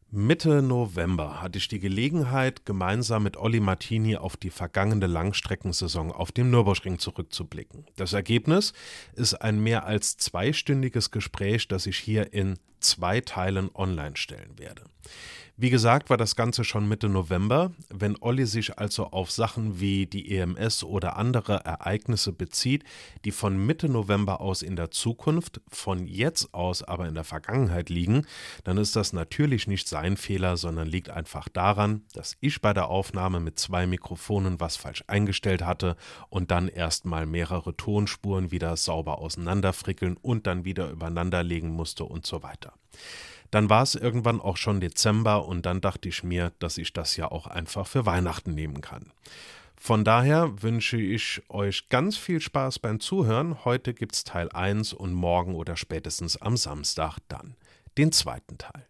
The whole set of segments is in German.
Mitte November hatte ich die Gelegenheit, gemeinsam mit Olli Martini auf die vergangene Langstreckensaison auf dem Nürburgring zurückzublicken. Das Ergebnis ist ein mehr als zweistündiges Gespräch, das ich hier in 2 Teilen online stellen werde. Wie gesagt, war das Ganze schon Mitte November. Wenn Olli sich also auf Sachen wie die EMS oder andere Ereignisse bezieht, die von Mitte November aus in der Zukunft, von jetzt aus aber in der Vergangenheit liegen, dann ist das natürlich nicht sein Fehler, sondern liegt einfach daran, dass ich bei der Aufnahme mit 2 Mikrofonen was falsch eingestellt hatte und dann erstmal mehrere Tonspuren wieder sauber auseinanderfrickeln und dann wieder übereinanderlegen musste und so weiter. Dann war es irgendwann auch schon Dezember und dann dachte ich mir, dass ich das ja auch einfach für Weihnachten nehmen kann. Von daher wünsche ich euch ganz viel Spaß beim Zuhören. Heute gibt's Teil 1 und morgen oder spätestens am Samstag dann den zweiten Teil.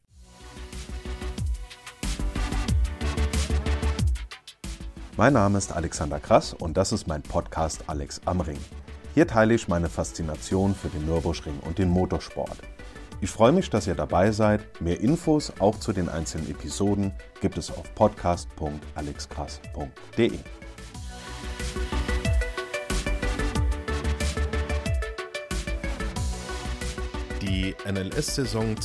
Mein Name ist Alexander Krass und das ist mein Podcast Alex am Ring. Hier teile ich meine Faszination für den Nürburgring und den Motorsport. Ich freue mich, dass ihr dabei seid. Mehr Infos auch zu den einzelnen Episoden gibt es auf podcast.alexkrass.de. Die NLS-Saison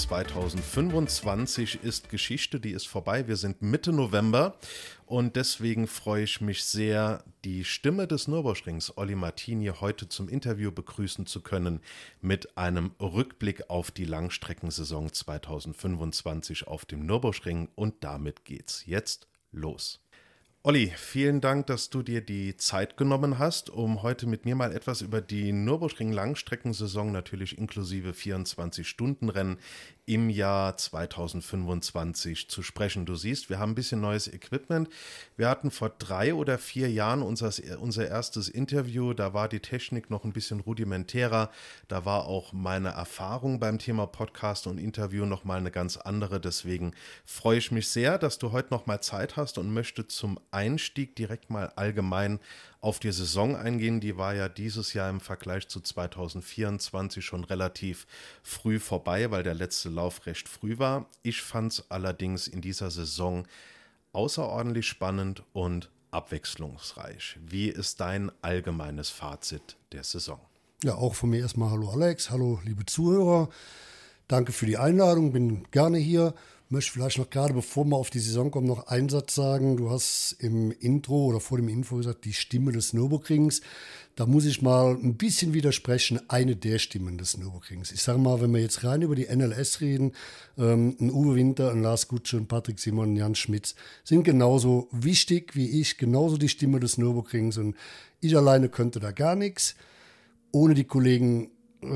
2025 ist Geschichte, die ist vorbei. Wir sind Mitte November und deswegen freue ich mich sehr, die Stimme des Nürburgrings, Olli Martini, heute zum Interview begrüßen zu können mit einem Rückblick auf die Langstreckensaison 2025 auf dem Nürburgring. Und damit geht's jetzt los. Olli, vielen Dank, dass du dir die Zeit genommen hast, um heute mit mir mal etwas über die Nürburgring-Langstreckensaison, natürlich inklusive 24-Stunden-Rennen im Jahr 2025 zu sprechen. Du siehst, wir haben ein bisschen neues Equipment. Wir hatten vor 3 oder 4 Jahren unser erstes Interview. Da war die Technik noch ein bisschen rudimentärer. Da war auch meine Erfahrung beim Thema Podcast und Interview noch mal eine ganz andere. Deswegen freue ich mich sehr, dass du heute noch mal Zeit hast und möchte zum Einstieg direkt mal allgemein auf die Saison eingehen. Die war ja dieses Jahr im Vergleich zu 2024 schon relativ früh vorbei, weil der letzte Lauf recht früh war. Ich fand es allerdings in dieser Saison außerordentlich spannend und abwechslungsreich. Wie ist dein allgemeines Fazit der Saison? Ja, auch von mir erstmal hallo Alex, hallo liebe Zuhörer. Danke für die Einladung, bin gerne hier. Möchte vielleicht noch gerade, bevor wir auf die Saison kommen, noch einen Satz sagen. Du hast im Intro oder vor dem Info gesagt, die Stimme des Nürburgrings. Da muss ich mal ein bisschen widersprechen, eine der Stimmen des Nürburgrings. Ich sage mal, wenn wir jetzt rein über die NLS reden, ein Uwe Winter, ein Lars Gutsche, ein Patrick Simon, ein Jan Schmitz sind genauso wichtig wie ich, genauso die Stimme des Nürburgrings. Und ich alleine könnte da gar nichts. Ohne die Kollegen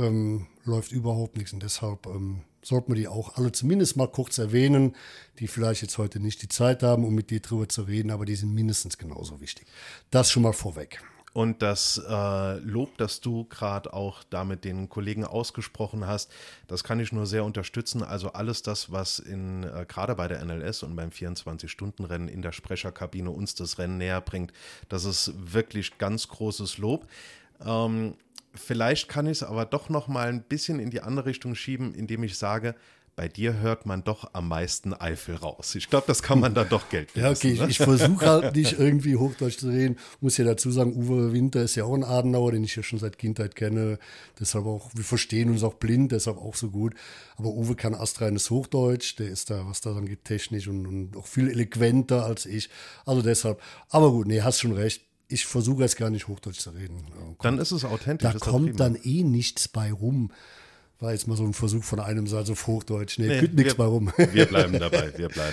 läuft überhaupt nichts und deshalb sollten wir die auch alle zumindest mal kurz erwähnen, die vielleicht jetzt heute nicht die Zeit haben, um mit dir drüber zu reden, aber die sind mindestens genauso wichtig. Das schon mal vorweg. Und das Lob, das du gerade auch da mit den Kollegen ausgesprochen hast, das kann ich nur sehr unterstützen. Also alles das, was gerade bei der NLS und beim 24-Stunden-Rennen in der Sprecherkabine uns das Rennen näher bringt, das ist wirklich ganz großes Lob. Vielleicht kann ich es aber doch noch mal ein bisschen in die andere Richtung schieben, indem ich sage, bei dir hört man doch am meisten Eifel raus. Ich glaube, das kann man da doch gelten lassen. Ja, okay, ich versuche halt nicht irgendwie Hochdeutsch zu reden. Muss ja dazu sagen, Uwe Winter ist ja auch ein Adenauer, den ich ja schon seit Kindheit kenne. Deshalb auch, wir verstehen uns auch blind, deshalb auch so gut. Aber Uwe kann astreines Hochdeutsch, der ist da, was das angeht, technisch und auch viel eloquenter als ich. Also deshalb, aber gut, nee, hast schon recht. Ich versuche jetzt gar nicht Hochdeutsch zu reden. Dann ist es authentisch. Da kommt dann eh nichts bei rum. War jetzt mal so ein Versuch von einem Satz auf Hochdeutsch. Nee, kommt nichts bei rum. Wir bleiben dabei.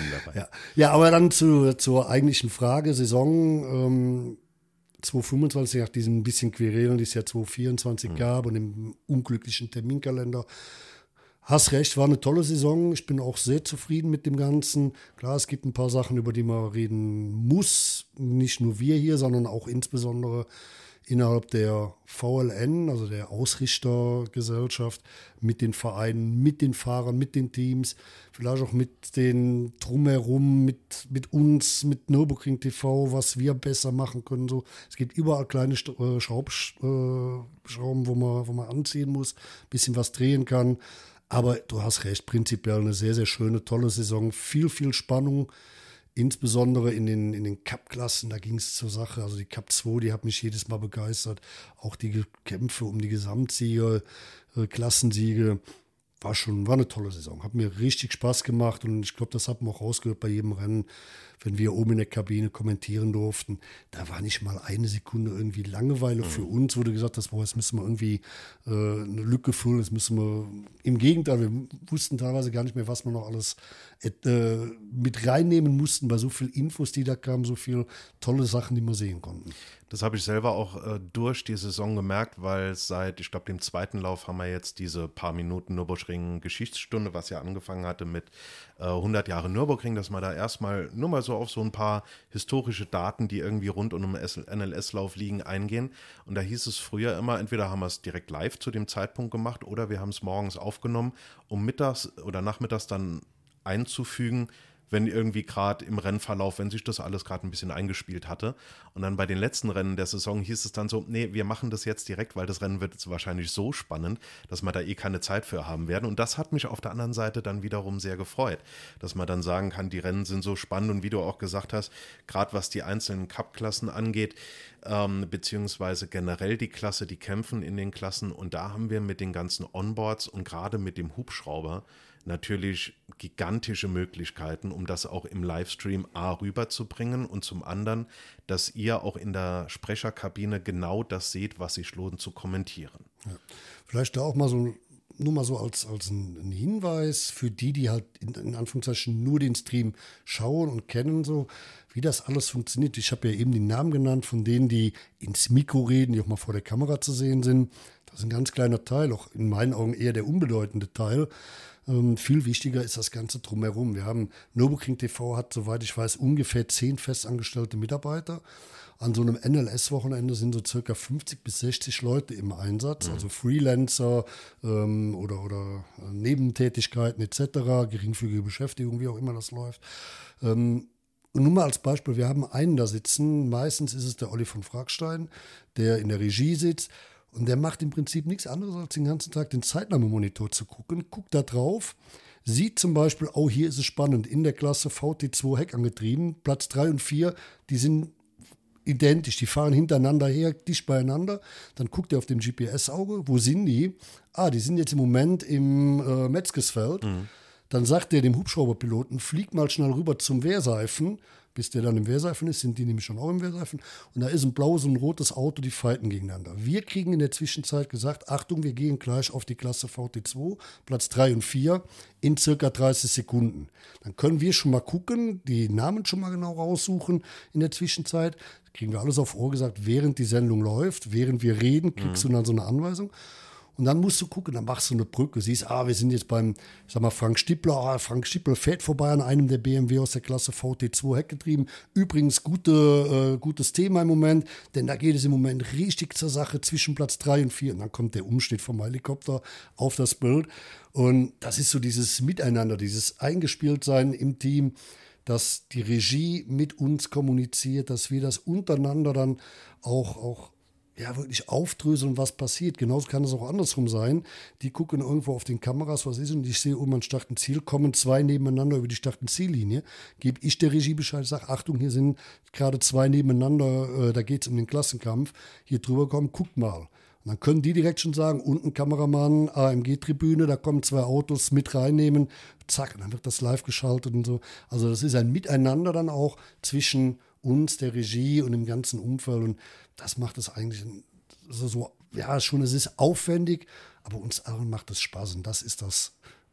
Ja, aber dann zur eigentlichen Frage. Saison 2025, nach diesem bisschen Querelen, die es ja 2024 gab und dem unglücklichen Terminkalender. Hast recht, war eine tolle Saison. Ich bin auch sehr zufrieden mit dem Ganzen. Klar, es gibt ein paar Sachen, über die man reden muss. Nicht nur wir hier, sondern auch insbesondere innerhalb der VLN, also der Ausrichtergesellschaft, mit den Vereinen, mit den Fahrern, mit den Teams, vielleicht auch mit den Drumherum, mit uns, mit Nürburgring TV, was wir besser machen können. So, es gibt überall kleine Schrauben, wo man anziehen muss, ein bisschen was drehen kann. Aber du hast recht, prinzipiell eine sehr, sehr schöne, tolle Saison. Viel, viel Spannung, insbesondere in den Cup-Klassen, da ging es zur Sache. Also die Cup 2, die hat mich jedes Mal begeistert. Auch die Kämpfe um die Gesamtsiege, Klassensiege. War eine tolle Saison. Hat mir richtig Spaß gemacht und ich glaube, das hat man auch rausgehört bei jedem Rennen, wenn wir oben in der Kabine kommentieren durften. Da war nicht mal eine Sekunde irgendwie Langeweile für uns, wo du gesagt hast, boah, jetzt müssen wir irgendwie eine Lücke füllen, jetzt müssen wir, im Gegenteil, wir wussten teilweise gar nicht mehr, was wir noch alles mit reinnehmen mussten, bei so viel Infos, die da kamen, so viele tolle Sachen, die wir sehen konnten. Das habe ich selber auch durch die Saison gemerkt, weil seit, ich glaube, dem zweiten Lauf haben wir jetzt diese paar Minuten Nürburgring-Geschichtsstunde, was ja angefangen hatte mit 100 Jahre Nürburgring, dass man da erstmal nur mal so auf so ein paar historische Daten, die irgendwie rund um den NLS-Lauf liegen, eingehen. Und da hieß es früher immer, entweder haben wir es direkt live zu dem Zeitpunkt gemacht oder wir haben es morgens aufgenommen, um mittags oder nachmittags dann einzufügen, wenn irgendwie gerade im Rennverlauf, wenn sich das alles gerade ein bisschen eingespielt hatte. Und dann bei den letzten Rennen der Saison hieß es dann so, nee, wir machen das jetzt direkt, weil das Rennen wird jetzt wahrscheinlich so spannend, dass wir da keine Zeit für haben werden. Und das hat mich auf der anderen Seite dann wiederum sehr gefreut, dass man dann sagen kann, die Rennen sind so spannend und wie du auch gesagt hast, gerade was die einzelnen Cup-Klassen angeht, beziehungsweise generell die Klasse, die kämpfen in den Klassen. Und da haben wir mit den ganzen Onboards und gerade mit dem Hubschrauber natürlich gigantische Möglichkeiten, um das auch im Livestream rüberzubringen und zum anderen, dass ihr auch in der Sprecherkabine genau das seht, was sich lohnt zu kommentieren. Ja. Vielleicht da auch mal so, nur mal so als ein Hinweis für die halt in Anführungszeichen nur den Stream schauen und kennen, so wie das alles funktioniert. Ich habe ja eben die Namen genannt von denen, die ins Mikro reden, die auch mal vor der Kamera zu sehen sind. Das ist ein ganz kleiner Teil, auch in meinen Augen eher der unbedeutende Teil. Viel wichtiger ist das Ganze drumherum. Wir haben, Nürburgring TV hat, soweit ich weiß, ungefähr 10 festangestellte Mitarbeiter. An so einem NLS-Wochenende sind so circa 50 bis 60 Leute im Einsatz, also Freelancer oder Nebentätigkeiten etc., geringfügige Beschäftigung, wie auch immer das läuft. Und nur mal als Beispiel, wir haben einen da sitzen, meistens ist es der Olli von Fragstein, der in der Regie sitzt. Und der macht im Prinzip nichts anderes, als den ganzen Tag den Zeitnahmemonitor zu gucken, guckt da drauf, sieht zum Beispiel, oh, hier ist es spannend, in der Klasse VT2 heckangetrieben, Platz 3 und 4, die sind identisch, die fahren hintereinander her, dicht beieinander. Dann guckt er auf dem GPS-Auge, wo sind die? Die sind jetzt im Moment im Metzgesfeld. Dann sagt er dem Hubschrauberpiloten, flieg mal schnell rüber zum Wehrseifen. Bis der dann im Wehrseifen ist, sind die nämlich schon auch im Wehrseifen. Und da ist ein blaues und ein rotes Auto, die fighten gegeneinander. Wir kriegen in der Zwischenzeit gesagt, Achtung, wir gehen gleich auf die Klasse VT2, Platz 3 und 4, in circa 30 Sekunden. Dann können wir schon mal gucken, die Namen schon mal genau raussuchen in der Zwischenzeit. Kriegen wir alles auf Ohr gesagt, während die Sendung läuft, während wir reden, kriegst du dann so eine Anweisung. Und dann musst du gucken, dann machst du eine Brücke, siehst, wir sind jetzt beim, ich sag mal, Frank Stippler. Frank Stippler fährt vorbei an einem der BMW aus der Klasse VT2 heckgetrieben. Übrigens gutes Thema im Moment, denn da geht es im Moment richtig zur Sache zwischen Platz 3 und 4. Und dann kommt der Umschnitt vom Helikopter auf das Bild. Und das ist so dieses Miteinander, dieses Eingespieltsein im Team, dass die Regie mit uns kommuniziert, dass wir das untereinander dann auch wirklich aufdröseln, was passiert. Genauso kann es auch andersrum sein. Die gucken irgendwo auf den Kameras, was ist, und ich sehe oben an Start und Ziel, kommen 2 nebeneinander über die Start- und Ziellinie. Gebe ich der Regie Bescheid, sage, Achtung, hier sind gerade 2 nebeneinander, da geht es um den Klassenkampf. Hier drüber kommen, guckt mal. Und dann können die direkt schon sagen, unten Kameramann, AMG-Tribüne, da kommen 2 Autos mit reinnehmen. Zack, und dann wird das live geschaltet und so. Also das ist ein Miteinander dann auch zwischen uns, der Regie und dem ganzen Umfeld. Und das macht es eigentlich so, schon, es ist aufwendig, aber uns allen macht es Spaß. Und das ist das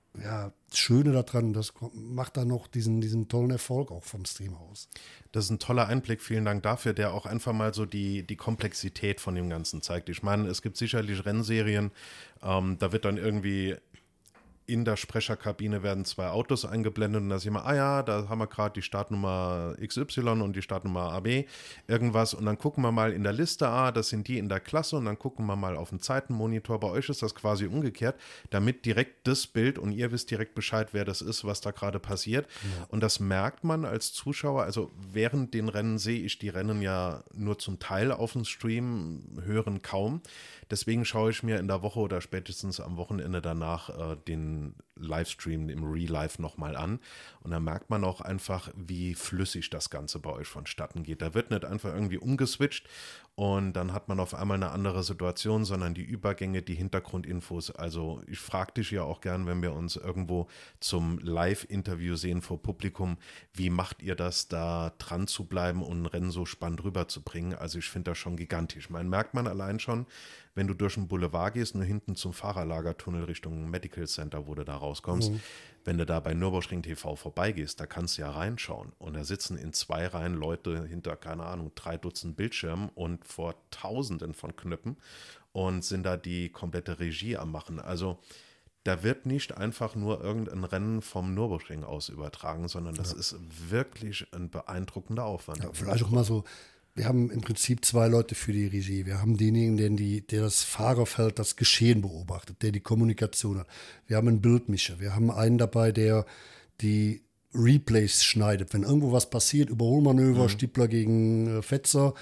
Schöne daran. Das macht dann noch diesen tollen Erfolg auch vom Stream aus. Das ist ein toller Einblick, vielen Dank dafür, der auch einfach mal so die Komplexität von dem Ganzen zeigt. Ich meine, es gibt sicherlich Rennserien, da wird dann irgendwie in der Sprecherkabine werden 2 Autos eingeblendet und da sehen wir, da haben wir gerade die Startnummer XY und die Startnummer AB, irgendwas, und dann gucken wir mal in der Liste, das sind die in der Klasse, und dann gucken wir mal auf den Zeitenmonitor. Bei euch ist das quasi umgekehrt, damit direkt das Bild und ihr wisst direkt Bescheid, wer das ist, was da gerade passiert. Ja. Und das merkt man als Zuschauer, also während den Rennen sehe ich die Rennen ja nur zum Teil auf dem Stream, hören kaum. Deswegen schaue ich mir in der Woche oder spätestens am Wochenende danach den den Livestream im Real Life nochmal an und da merkt man auch einfach, wie flüssig das Ganze bei euch vonstatten geht. Da wird nicht einfach irgendwie umgeswitcht und dann hat man auf einmal eine andere Situation, sondern die Übergänge, die Hintergrundinfos. Also ich frage dich ja auch gern, wenn wir uns irgendwo zum Live-Interview sehen vor Publikum, wie macht ihr das, da dran zu bleiben und ein Rennen so spannend rüberzubringen? Also ich finde das schon gigantisch. Man merkt man allein schon, wenn du durch den Boulevard gehst, nur hinten zum Fahrerlagertunnel Richtung Medical Center, wo du da rauskommst, wenn du da bei Nürburgring TV vorbeigehst, da kannst du ja reinschauen. Und da sitzen in 2 Reihen Leute hinter, keine Ahnung, 3 Dutzend Bildschirmen und vor Tausenden von Knöpfen und sind da die komplette Regie am Machen. Also da wird nicht einfach nur irgendein Rennen vom Nürburgring aus übertragen, sondern das ist wirklich ein beeindruckender Aufwand. Ja, vielleicht auch mal so, wir haben im Prinzip 2 Leute für die Regie. Wir haben denjenigen, der das Fahrerfeld, das Geschehen beobachtet, der die Kommunikation hat. Wir haben einen Bildmischer. Wir haben einen dabei, der die Replays schneidet. Wenn irgendwo was passiert, Überholmanöver, Stippler gegen Fetzer,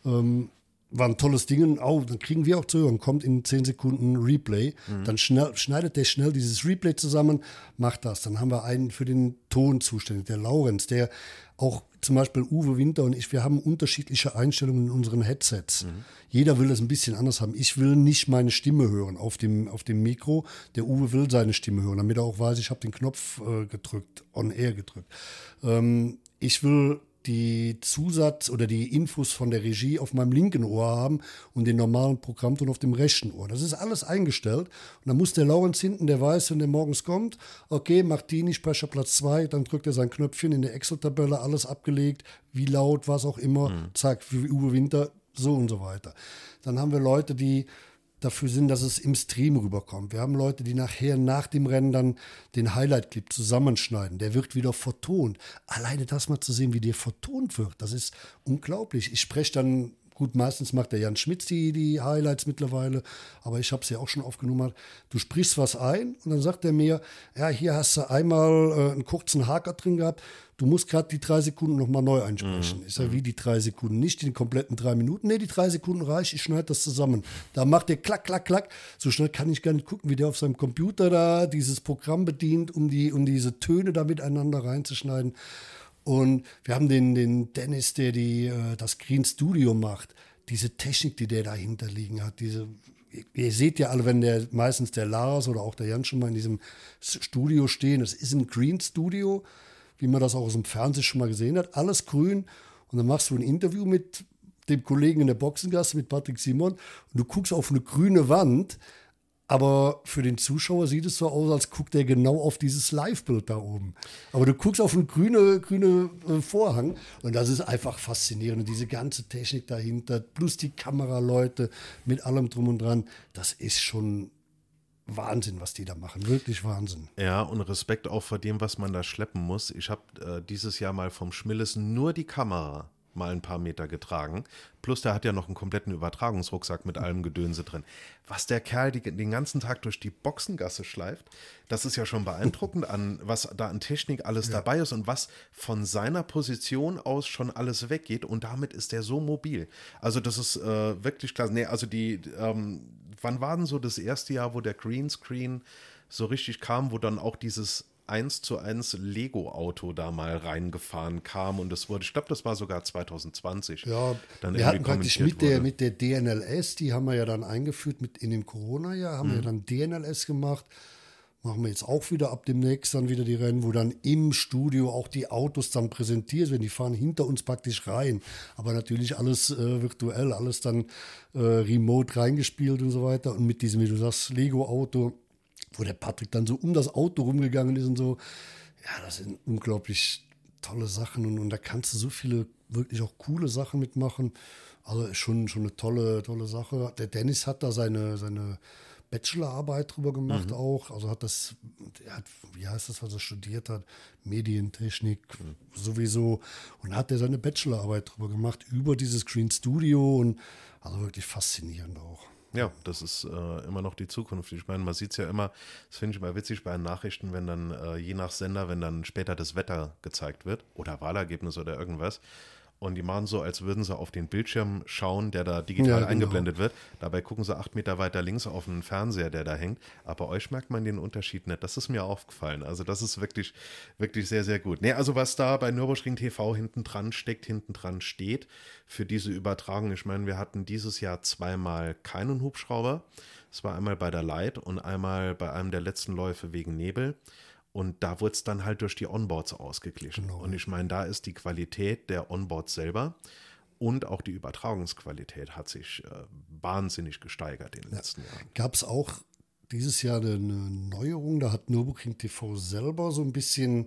war ein tolles Ding. Dann kriegen wir auch zu hören, kommt in 10 Sekunden Replay. Dann schneidet der schnell dieses Replay zusammen, macht das. Dann haben wir einen für den Ton zuständig, der Laurenz, der auch zum Beispiel Uwe Winter und ich, wir haben unterschiedliche Einstellungen in unseren Headsets. Jeder will das ein bisschen anders haben. Ich will nicht meine Stimme hören auf dem Mikro. Der Uwe will seine Stimme hören, damit er auch weiß, ich habe den Knopf gedrückt, on air gedrückt. Ich will die Zusatz- oder die Infos von der Regie auf meinem linken Ohr haben und den normalen Programmton auf dem rechten Ohr. Das ist alles eingestellt. Und dann muss der Laurenz hinten, der weiß, wenn der morgens kommt, okay, Martini, Sprecher Platz 2, dann drückt er sein Knöpfchen in der Excel-Tabelle, alles abgelegt, wie laut, was auch immer, zack, für Uwe Winter, so und so weiter. Dann haben wir Leute, die dafür sind, dass es im Stream rüberkommt. Wir haben Leute, die nachher nach dem Rennen dann den Highlight-Clip zusammenschneiden. Der wird wieder vertont. Alleine das mal zu sehen, wie der vertont wird, das ist unglaublich. Ich spreche dann, gut, meistens macht der Jan Schmitz die Highlights mittlerweile, aber ich habe es ja auch schon aufgenommen. Du sprichst was ein und dann sagt er mir, ja, hier hast du einmal einen kurzen Haker drin gehabt, du musst gerade die 3 Sekunden nochmal neu einsprechen. Ich sage, wie die 3 Sekunden? Nicht die kompletten 3 Minuten. Nee, die 3 Sekunden reicht, ich schneide das zusammen. Da macht der klack, klack, klack. So schnell kann ich gar nicht gucken, wie der auf seinem Computer da dieses Programm bedient, um diese Töne da miteinander reinzuschneiden. Und wir haben den Dennis, der das Green Studio macht. Diese Technik, die der dahinter liegen hat, ihr seht ja alle, wenn meistens der Lars oder auch der Jan schon mal in diesem Studio stehen, das ist im Green Studio, wie man das auch aus dem Fernsehen schon mal gesehen hat, alles grün. Und dann machst du ein Interview mit dem Kollegen in der Boxengasse, mit Patrick Simon, und du guckst auf eine grüne Wand, aber für den Zuschauer sieht es so aus, als guckt er genau auf dieses Live-Bild da oben. Aber du guckst auf einen grünen Vorhang und das ist einfach faszinierend. Und diese ganze Technik dahinter, plus die Kameraleute mit allem drum und dran, das ist schon Wahnsinn, was die da machen. Wirklich Wahnsinn. Ja, und Respekt auch vor dem, was man da schleppen muss. Ich habe dieses Jahr mal vom Schmilles nur die Kamera mal ein paar Meter getragen. Plus der hat ja noch einen kompletten Übertragungsrucksack mit allem Gedönse drin. Was der Kerl den ganzen Tag durch die Boxengasse schleift, das ist ja schon beeindruckend, was da an Technik alles dabei ist und was von seiner Position aus schon alles weggeht. Und damit ist der so mobil. Also das ist wirklich klasse. Nee, also wann war denn so das erste Jahr, wo der Greenscreen so richtig kam, wo dann auch dieses 1:1 Lego-Auto da mal reingefahren kam und das wurde, ich glaube, das war sogar 2020. Ja, dann wir hatten praktisch mit der DNLS, die haben wir ja dann eingeführt in dem Corona-Jahr, haben wir dann DNLS gemacht. Machen wir jetzt auch wieder ab demnächst dann wieder die Rennen, wo dann im Studio auch die Autos dann präsentiert werden. Die fahren hinter uns praktisch rein. Aber natürlich alles virtuell, alles dann remote reingespielt und so weiter. Und mit diesem, wie du sagst, Lego-Auto, wo der Patrick dann so um das Auto rumgegangen ist und so. Ja, das sind unglaublich tolle Sachen und da kannst du so viele wirklich auch coole Sachen mitmachen. Also schon eine tolle Sache. Der Dennis hat da seine Bachelorarbeit drüber gemacht auch. Also wie heißt das, was er studiert hat? Medientechnik sowieso. Und hat er seine Bachelorarbeit drüber gemacht, über dieses Green Studio und also wirklich faszinierend auch. Ja, das ist immer noch die Zukunft. Ich meine, man sieht es ja immer, das finde ich mal witzig bei den Nachrichten, wenn dann je nach Sender, wenn dann später das Wetter gezeigt wird oder Wahlergebnis oder irgendwas. und die machen so, als würden sie auf den Bildschirm schauen, der da digital eingeblendet wird. Dabei gucken sie 8 Meter weiter links auf einen Fernseher, der da hängt. Aber bei euch merkt man den Unterschied nicht. Das ist mir aufgefallen. Also das ist wirklich, wirklich sehr, sehr gut. Nee, also was da bei Nürburgring TV hinten dran steht für diese Übertragung. Ich meine, wir hatten dieses Jahr 2-mal keinen Hubschrauber. Es war einmal bei der Light und einmal bei einem der letzten Läufe wegen Nebel. Und da wurde es dann halt durch die Onboards ausgeglichen. Genau. Und ich meine, da ist die Qualität der Onboards selber und auch die Übertragungsqualität hat sich wahnsinnig gesteigert in den letzten Jahren. Gab es auch dieses Jahr eine Neuerung? Da hat Nürburgring TV selber so ein bisschen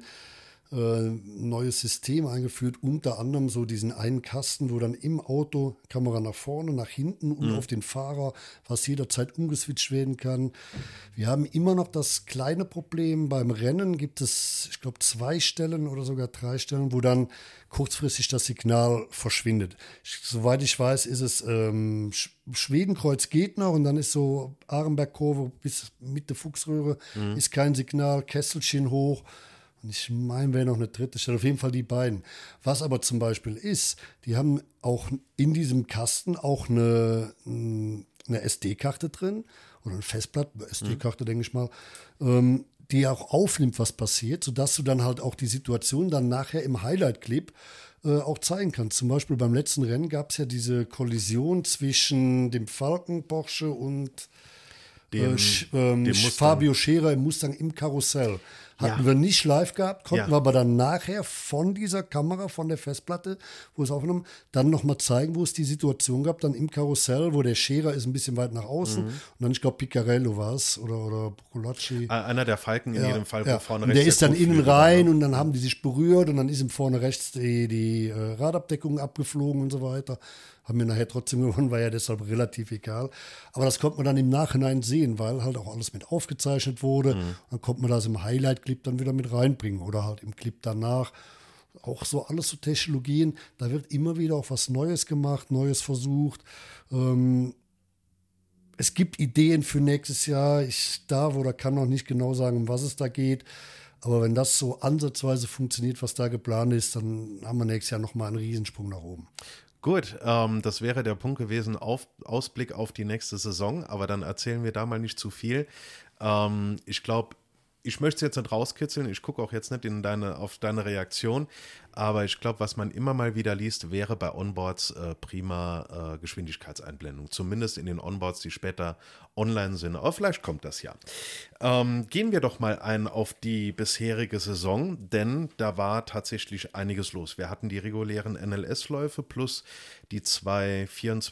neues System eingeführt, unter anderem so diesen einen Kasten, wo dann im Auto Kamera nach vorne, nach hinten und auf den Fahrer, was jederzeit umgeswitcht werden kann. Wir haben immer noch das kleine Problem, beim Rennen gibt es, ich glaube, 2 Stellen oder sogar 3 Stellen, wo dann kurzfristig das Signal verschwindet. Soweit ich weiß, ist es Schwedenkreuz geht noch und dann ist so Arenbergkurve bis Mitte Fuchsröhre, ist kein Signal, Kesselchen hoch. Und ich meine, wäre noch eine dritte Stelle, auf jeden Fall die beiden. Was aber zum Beispiel ist, die haben auch in diesem Kasten auch eine SD-Karte drin oder eine Festplatte, SD-Karte, denke ich mal, die auch aufnimmt, was passiert, sodass du dann halt auch die Situation dann nachher im Highlight-Clip auch zeigen kannst. Zum Beispiel beim letzten Rennen gab es ja diese Kollision zwischen dem Falken Porsche und dem Fabio Scherer im Mustang im Karussell. Hatten wir nicht live gehabt, konnten wir aber dann nachher von dieser Kamera, von der Festplatte, wo es aufgenommen, dann nochmal zeigen, wo es die Situation gab, dann im Karussell, wo der Scherer ist ein bisschen weit nach außen und dann, ich glaube, Piccarello war es oder Brulacci. Einer der Falken in jedem Fall, wo vorne rechts. Der ist dann innen rein und dann haben die sich berührt und dann ist ihm vorne rechts die Radabdeckung abgeflogen und so weiter. Haben wir nachher trotzdem gewonnen, war ja deshalb relativ egal. Aber das konnte man dann im Nachhinein sehen, weil halt auch alles mit aufgezeichnet wurde. Dann konnte man das im Highlight-Clip dann wieder mit reinbringen oder halt im Clip danach. Auch so alles so Technologien, da wird immer wieder auch was Neues gemacht, Neues versucht. Es gibt Ideen für nächstes Jahr. Ich darf oder kann noch nicht genau sagen, um was es da geht. Aber wenn das so ansatzweise funktioniert, was da geplant ist, dann haben wir nächstes Jahr nochmal einen Riesensprung nach oben. Gut, das wäre der Punkt gewesen, Ausblick auf die nächste Saison, aber dann erzählen wir da mal nicht zu viel. Ich glaube, ich möchte es jetzt nicht rauskitzeln, ich gucke auch jetzt nicht auf deine Reaktion, aber ich glaube, was man immer mal wieder liest, wäre bei Onboards prima Geschwindigkeitseinblendung, zumindest in den Onboards, die später online sind, aber vielleicht kommt das ja. Gehen wir doch mal ein auf die bisherige Saison, denn da war tatsächlich einiges los. Wir hatten die regulären NLS-Läufe plus die 2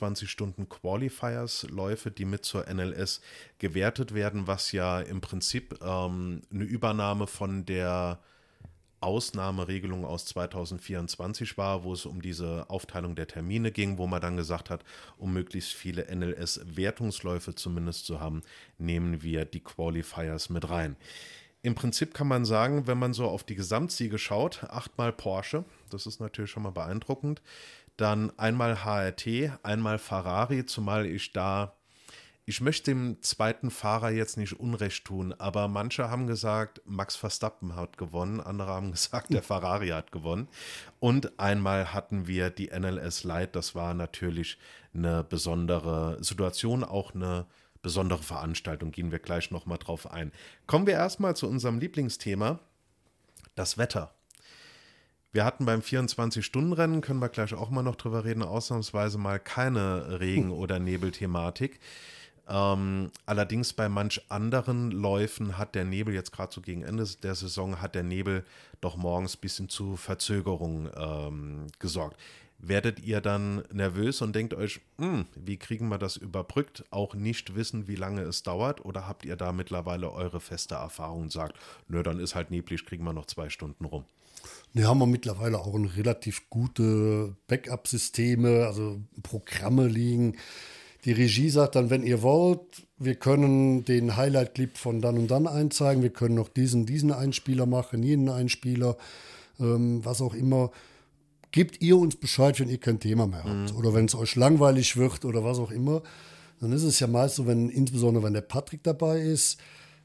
24-Stunden-Qualifiers-Läufe, die mit zur NLS gewertet werden, was ja im Prinzip eine Übernahme von der Ausnahmeregelung aus 2024 war, wo es um diese Aufteilung der Termine ging, wo man dann gesagt hat, um möglichst viele NLS-Wertungsläufe zumindest zu haben, nehmen wir die Qualifiers mit rein. Im Prinzip kann man sagen, wenn man so auf die Gesamtsiege schaut, 8-mal Porsche, das ist natürlich schon mal beeindruckend, dann einmal HRT, einmal Ferrari, zumal ich möchte dem zweiten Fahrer jetzt nicht Unrecht tun, aber manche haben gesagt, Max Verstappen hat gewonnen, andere haben gesagt, der Ferrari hat gewonnen. Und einmal hatten wir die NLS Light, das war natürlich eine besondere Situation, auch eine besondere Veranstaltung, gehen wir gleich nochmal drauf ein. Kommen wir erstmal zu unserem Lieblingsthema, das Wetter. Wir hatten beim 24-Stunden-Rennen, können wir gleich auch mal noch drüber reden, ausnahmsweise mal keine Regen- oder Nebelthematik. Allerdings bei manch anderen Läufen hat der Nebel, jetzt gerade so gegen Ende der Saison, hat der Nebel doch morgens ein bisschen zu Verzögerung gesorgt. Werdet ihr dann nervös und denkt euch, wie kriegen wir das überbrückt, auch nicht wissen, wie lange es dauert, oder habt ihr da mittlerweile eure feste Erfahrung und sagt, nö, dann ist halt neblig, kriegen wir noch 2 Stunden rum? Wir haben mittlerweile auch relativ gute Backup-Systeme, also Programme liegen. Die Regie sagt dann, wenn ihr wollt, wir können den Highlight-Clip von dann und dann einzeigen, wir können noch diesen Einspieler machen, jeden Einspieler, was auch immer. Gebt ihr uns Bescheid, wenn ihr kein Thema mehr habt oder wenn es euch langweilig wird oder was auch immer. Dann ist es ja meist so, insbesondere wenn der Patrick dabei ist,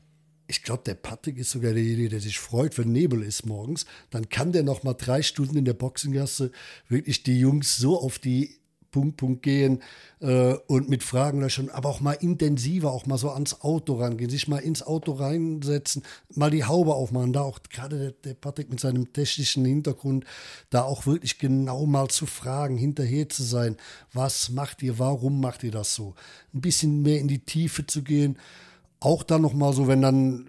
Ich glaube, der Patrick ist sogar derjenige, der sich freut, wenn Nebel ist morgens. Dann kann der noch mal 3 Stunden in der Boxengasse wirklich die Jungs so auf die Punkt gehen und mit Fragen löchern, aber auch mal intensiver, auch mal so ans Auto rangehen, sich mal ins Auto reinsetzen, mal die Haube aufmachen, da auch gerade der Patrick mit seinem technischen Hintergrund, da auch wirklich genau mal zu fragen, hinterher zu sein, was macht ihr, warum macht ihr das so? Ein bisschen mehr in die Tiefe zu gehen, auch dann nochmal so, wenn dann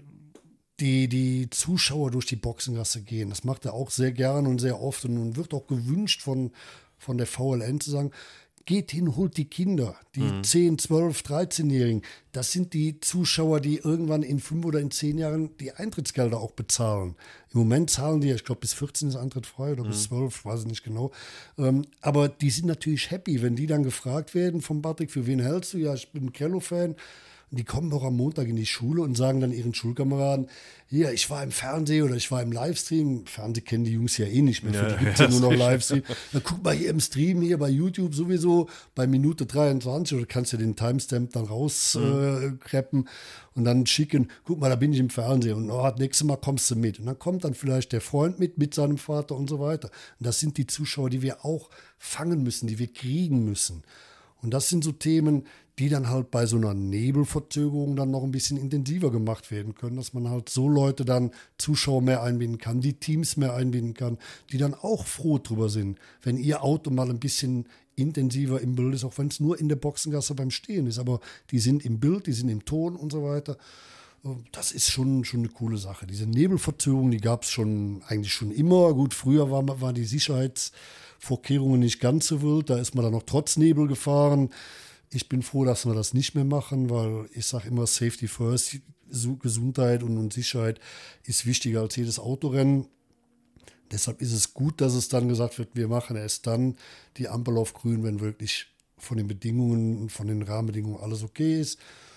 die Zuschauer durch die Boxengasse gehen, das macht er auch sehr gern und sehr oft und wird auch gewünscht von der VLN zu sagen, geht hin, holt die Kinder, die 10, 12, 13-Jährigen. Das sind die Zuschauer, die irgendwann in 5 oder in 10 Jahren die Eintrittsgelder auch bezahlen. Im Moment zahlen die, ich glaube, bis 14 ist Eintritt frei oder bis 12, weiß ich nicht genau. Aber die sind natürlich happy, wenn die dann gefragt werden vom Patrick, für wen hältst du? Ja, ich bin ein Kello-Fan. Und die kommen doch am Montag in die Schule und sagen dann ihren Schulkameraden, hier, ich war im Fernsehen oder ich war im Livestream. Fernsehen kennen die Jungs ja eh nicht mehr, für die gibt es ja nur noch Livestream. Dann guck mal hier im Stream, hier bei YouTube sowieso, bei Minute 23, oder kannst du den Timestamp dann rauskreppen und dann schicken, guck mal, da bin ich im Fernsehen und das nächste Mal kommst du mit. Und dann kommt dann vielleicht der Freund mit seinem Vater und so weiter. Und das sind die Zuschauer, die wir auch fangen müssen, die wir kriegen müssen. Und das sind so Themen, die dann halt bei so einer Nebelverzögerung dann noch ein bisschen intensiver gemacht werden können, dass man halt so Leute dann, Zuschauer mehr einbinden kann, die Teams mehr einbinden kann, die dann auch froh drüber sind, wenn ihr Auto mal ein bisschen intensiver im Bild ist, auch wenn es nur in der Boxengasse beim Stehen ist, aber die sind im Bild, die sind im Ton und so weiter. Das ist schon eine coole Sache. Diese Nebelverzögerung, die gab es eigentlich schon immer. Gut, früher war die Sicherheitsvorkehrungen nicht ganz so wild, da ist man dann noch trotz Nebel gefahren. Ich bin froh, dass wir das nicht mehr machen, weil ich sage immer, Safety first, Gesundheit und Sicherheit ist wichtiger als jedes Autorennen. Deshalb ist es gut, dass es dann gesagt wird, wir machen erst dann die Ampel auf grün, wenn wirklich von den Bedingungen und von den Rahmenbedingungen alles okay ist.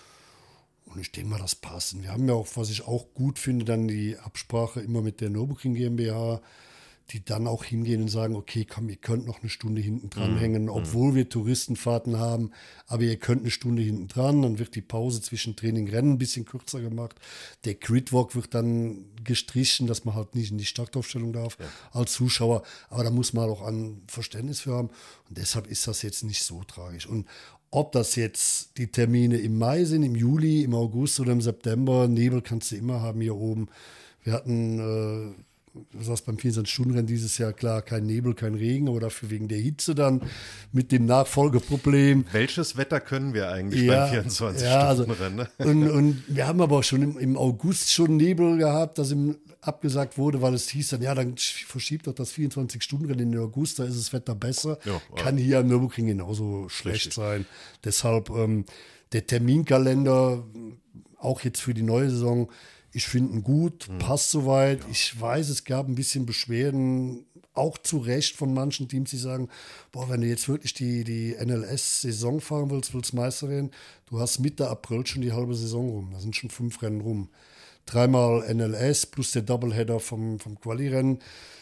Und ich denke mal, das passt. Und wir haben ja auch, was ich auch gut finde, dann die Absprache immer mit der Nürburgring GmbH, die dann auch hingehen und sagen, okay, komm, ihr könnt noch eine Stunde hinten dran hängen, obwohl wir Touristenfahrten haben, aber ihr könnt eine Stunde hinten dran, dann wird die Pause zwischen Training und Rennen ein bisschen kürzer gemacht. Der Gridwalk wird dann gestrichen, dass man halt nicht in die Startaufstellung darf als Zuschauer, aber da muss man auch ein Verständnis für haben und deshalb ist das jetzt nicht so tragisch. Und ob das jetzt die Termine im Mai sind, im Juli, im August oder im September, Nebel kannst du immer haben hier oben. Wir hatten du sagst beim 24-Stunden-Rennen dieses Jahr, klar, kein Nebel, kein Regen, aber dafür wegen der Hitze dann mit dem Nachfolgeproblem. Welches Wetter können wir eigentlich beim 24-Stunden-Rennen? Ne? Und wir haben aber auch schon im August schon Nebel gehabt, das abgesagt wurde, weil es hieß dann, ja, dann verschiebt doch das 24-Stunden-Rennen in den August, da ist das Wetter besser. Ja, kann hier am Nürburgring genauso schlecht sein. Deshalb der Terminkalender, auch jetzt für die neue Saison, ich finde ihn gut, passt soweit. Ja. Ich weiß, es gab ein bisschen Beschwerden, auch zu Recht von manchen Teams, die sagen, boah, wenn du jetzt wirklich die NLS-Saison fahren willst Meister werden, du hast Mitte April schon die halbe Saison rum. Da sind schon 5 Rennen rum. 3-mal NLS plus der Doubleheader vom Quali-Rennen.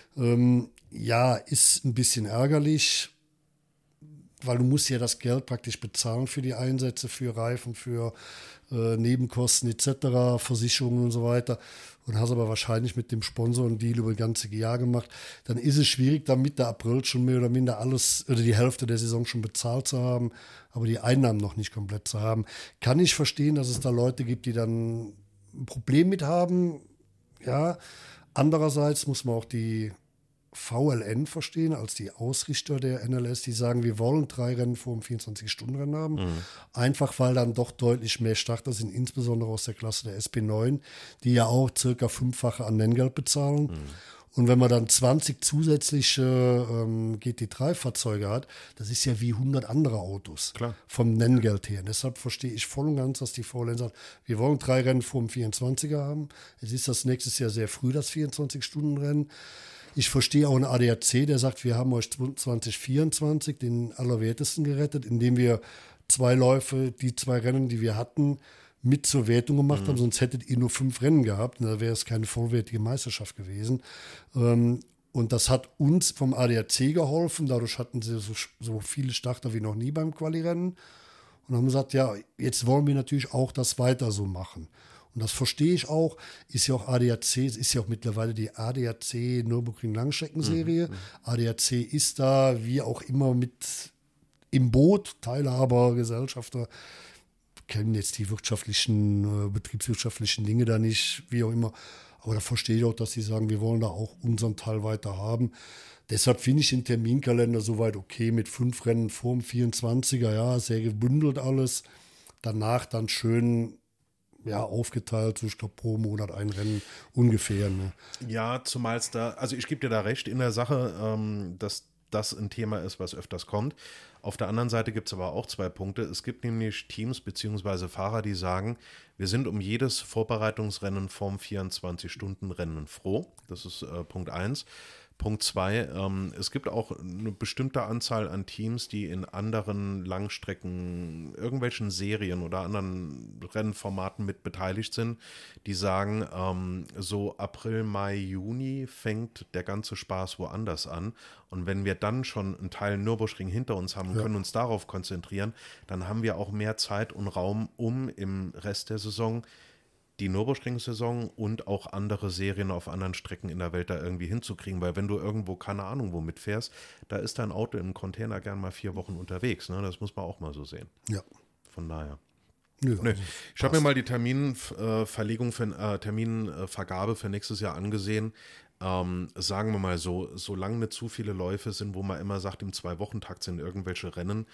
Ja, ist ein bisschen ärgerlich, weil du musst ja das Geld praktisch bezahlen für die Einsätze, für Reifen, für Nebenkosten etc., Versicherungen und so weiter und hast aber wahrscheinlich mit dem Sponsor einen Deal über das ganze Jahr gemacht, dann ist es schwierig, da Mitte April schon mehr oder minder alles oder die Hälfte der Saison schon bezahlt zu haben, aber die Einnahmen noch nicht komplett zu haben. Kann ich verstehen, dass es da Leute gibt, die dann ein Problem mit haben, ja. Andererseits muss man auch die VLN verstehen, als die Ausrichter der NLS, die sagen, wir wollen 3 Rennen vor dem 24-Stunden-Rennen haben. Einfach, weil dann doch deutlich mehr Starter sind, insbesondere aus der Klasse der SP9, die ja auch circa 5-fache an Nenngeld bezahlen. Und wenn man dann 20 zusätzliche GT3-Fahrzeuge hat, das ist ja wie 100 andere Autos. Klar. Vom Nenngeld her. Und deshalb verstehe ich voll und ganz, dass die VLN sagt, wir wollen 3 Rennen vor dem 24er haben. Es ist das nächstes Jahr sehr früh, das 24-Stunden-Rennen. Ich verstehe auch einen ADAC, der sagt, wir haben euch 2024 den Allerwertesten gerettet, indem wir 2 Läufe, die 2 Rennen, die wir hatten, mit zur Wertung gemacht haben. Sonst hättet ihr nur 5 Rennen gehabt. Und da wäre es keine vollwertige Meisterschaft gewesen. Und das hat uns vom ADAC geholfen. Dadurch hatten sie so viele Starter wie noch nie beim Quali-Rennen. Und haben gesagt, ja, jetzt wollen wir natürlich auch das weiter so machen. Und das verstehe ich auch. Ist ja auch ADAC, ist ja auch mittlerweile die ADAC Nürburgring Langstreckenserie. ADAC ist da wie auch immer mit im Boot, Teilhaber, Gesellschafter. Kennen jetzt die betriebswirtschaftlichen Dinge da nicht, wie auch immer. Aber da verstehe ich auch, dass sie sagen, wir wollen da auch unseren Teil weiter haben. Deshalb finde ich den Terminkalender soweit okay mit 5 Rennen vor dem 24er, ja, sehr gebündelt alles. Danach dann schön aufgeteilt, so ich glaube pro Monat ein Rennen ungefähr. Ne? Ja, zumal es da, also ich gebe dir da recht in der Sache, dass das ein Thema ist, was öfters kommt. Auf der anderen Seite gibt es aber auch 2 Punkte. Es gibt nämlich Teams bzw. Fahrer, die sagen, wir sind um jedes Vorbereitungsrennen vorm 24-Stunden-Rennen froh. Das ist Punkt 1. Punkt 2, es gibt auch eine bestimmte Anzahl an Teams, die in anderen Langstrecken, irgendwelchen Serien oder anderen Rennformaten mit beteiligt sind, die sagen, so April, Mai, Juni fängt der ganze Spaß woanders an. Und wenn wir dann schon einen Teil Nürburgring hinter uns haben und können uns darauf konzentrieren, dann haben wir auch mehr Zeit und Raum, um im Rest der Saison die Nürburgring-Saison und auch andere Serien auf anderen Strecken in der Welt da irgendwie hinzukriegen, weil wenn du irgendwo, keine Ahnung, wo mitfährst, da ist dein Auto im Container gern mal 4 Wochen unterwegs, ne? Das muss man auch mal so sehen. Ja. Von daher. Nö, also ich habe mir mal die Terminvergabe für nächstes Jahr angesehen. Sagen wir mal so, solange nicht zu viele Läufe sind, wo man immer sagt, im 2-Wochen-Takt sind irgendwelche Rennen,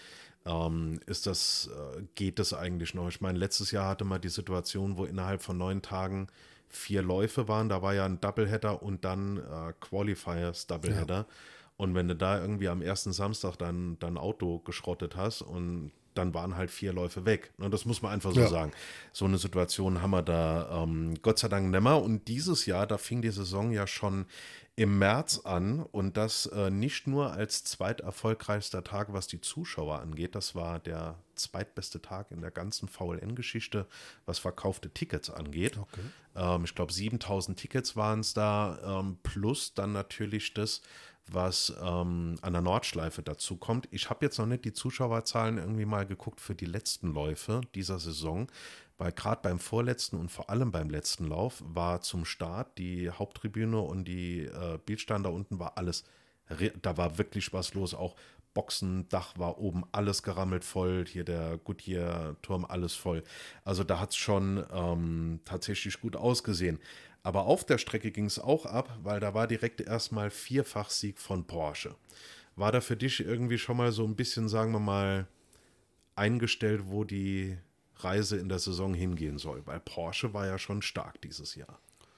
geht das eigentlich noch. Ich meine, letztes Jahr hatte man die Situation, wo innerhalb von 9 Tagen 4 Läufe waren. Da war ja ein Doubleheader und dann Qualifiers Doubleheader. Ja. Und wenn du da irgendwie am ersten Samstag dein Auto geschrottet hast und dann waren halt 4 Läufe weg. Und das muss man einfach so sagen. So eine Situation haben wir da Gott sei Dank nicht mehr. Und dieses Jahr, da fing die Saison ja schon im März an und das nicht nur als zweiterfolgreichster Tag, was die Zuschauer angeht. Das war der zweitbeste Tag in der ganzen VLN-Geschichte, was verkaufte Tickets angeht. Okay. Ich glaube, 7.000 Tickets waren es da, plus dann natürlich das, was an der Nordschleife dazu kommt. Ich habe jetzt noch nicht die Zuschauerzahlen irgendwie mal geguckt für die letzten Läufe dieser Saison, weil gerade beim vorletzten und vor allem beim letzten Lauf war zum Start die Haupttribüne und die Bildstand da unten war alles, da war wirklich was los, auch Boxendach war oben alles gerammelt voll, hier der Goodyear-Turm alles voll. Also da hat es schon tatsächlich gut ausgesehen. Aber auf der Strecke ging es auch ab, weil da war direkt erstmal 4-fach-Sieg von Porsche. War da für dich irgendwie schon mal so ein bisschen, sagen wir mal, eingestellt, wo die Reise in der Saison hingehen soll? Weil Porsche war ja schon stark dieses Jahr.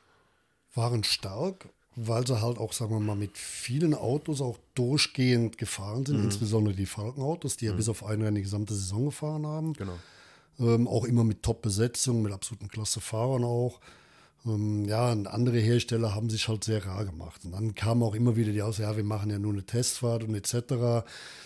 Waren stark, weil sie halt auch, sagen wir mal, mit vielen Autos auch durchgehend gefahren sind, insbesondere die Falken-Autos, die ja bis auf ein Rennen die gesamte Saison gefahren haben. Genau. Auch immer mit Top-Besetzung, mit absoluten Klassefahrern auch. Und andere Hersteller haben sich halt sehr rar gemacht. Und dann kam auch immer wieder die Aussage, ja, wir machen ja nur eine Testfahrt und etc.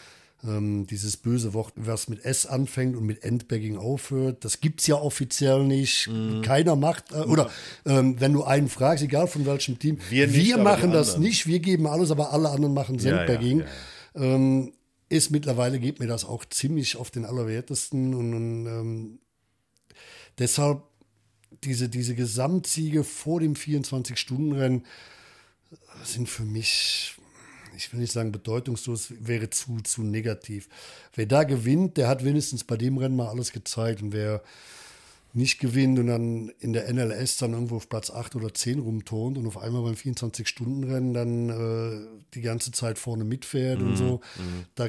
Dieses böse Wort, was mit S anfängt und mit Endbagging aufhört, das gibt es ja offiziell nicht. Keiner macht, wenn du einen fragst, egal von welchem Team, wir machen das nicht, wir geben alles, aber alle anderen machen Sandbagging. Mittlerweile geht mir das auch ziemlich auf den Allerwertesten und deshalb diese Gesamtsiege vor dem 24-Stunden-Rennen sind für mich, ich will nicht sagen bedeutungslos, wäre zu negativ. Wer da gewinnt, der hat wenigstens bei dem Rennen mal alles gezeigt. Und wer nicht gewinnt und dann in der NLS dann irgendwo auf Platz 8 oder 10 rumturnt und auf einmal beim 24-Stunden-Rennen dann die ganze Zeit vorne mitfährt und so, da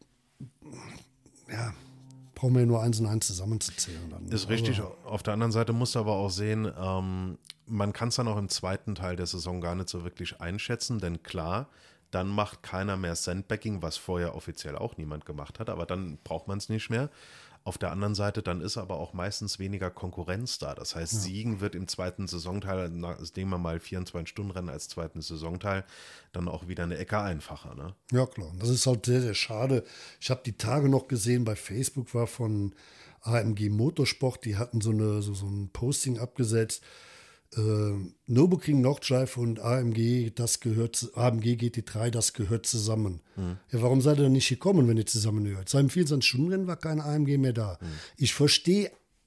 brauchen wir nur 1 und 1 zusammenzuzählen. Dann. Ist richtig. Auf der anderen Seite musst du aber auch sehen, man kann es dann auch im zweiten Teil der Saison gar nicht so wirklich einschätzen, denn klar, dann macht keiner mehr Sandbagging, was vorher offiziell auch niemand gemacht hat, aber dann braucht man es nicht mehr. Auf der anderen Seite, dann ist aber auch meistens weniger Konkurrenz da. Das heißt, Siegen wird im zweiten Saisonteil, nehmen wir mal 24-Stunden-Rennen als zweiten Saisonteil, dann auch wieder eine Ecke einfacher. Ne? Ja, klar. Und das ist halt sehr, sehr schade. Ich habe die Tage noch gesehen, bei Facebook war von AMG Motorsport, die hatten so ein Posting abgesetzt. Nürburgring Nordschleife und AMG GT3, das gehört zusammen. Ja, warum seid ihr denn nicht gekommen, wenn ihr zusammengehört? Seit dem 24-Stunden-Rennen war kein AMG mehr da. Ich verstehe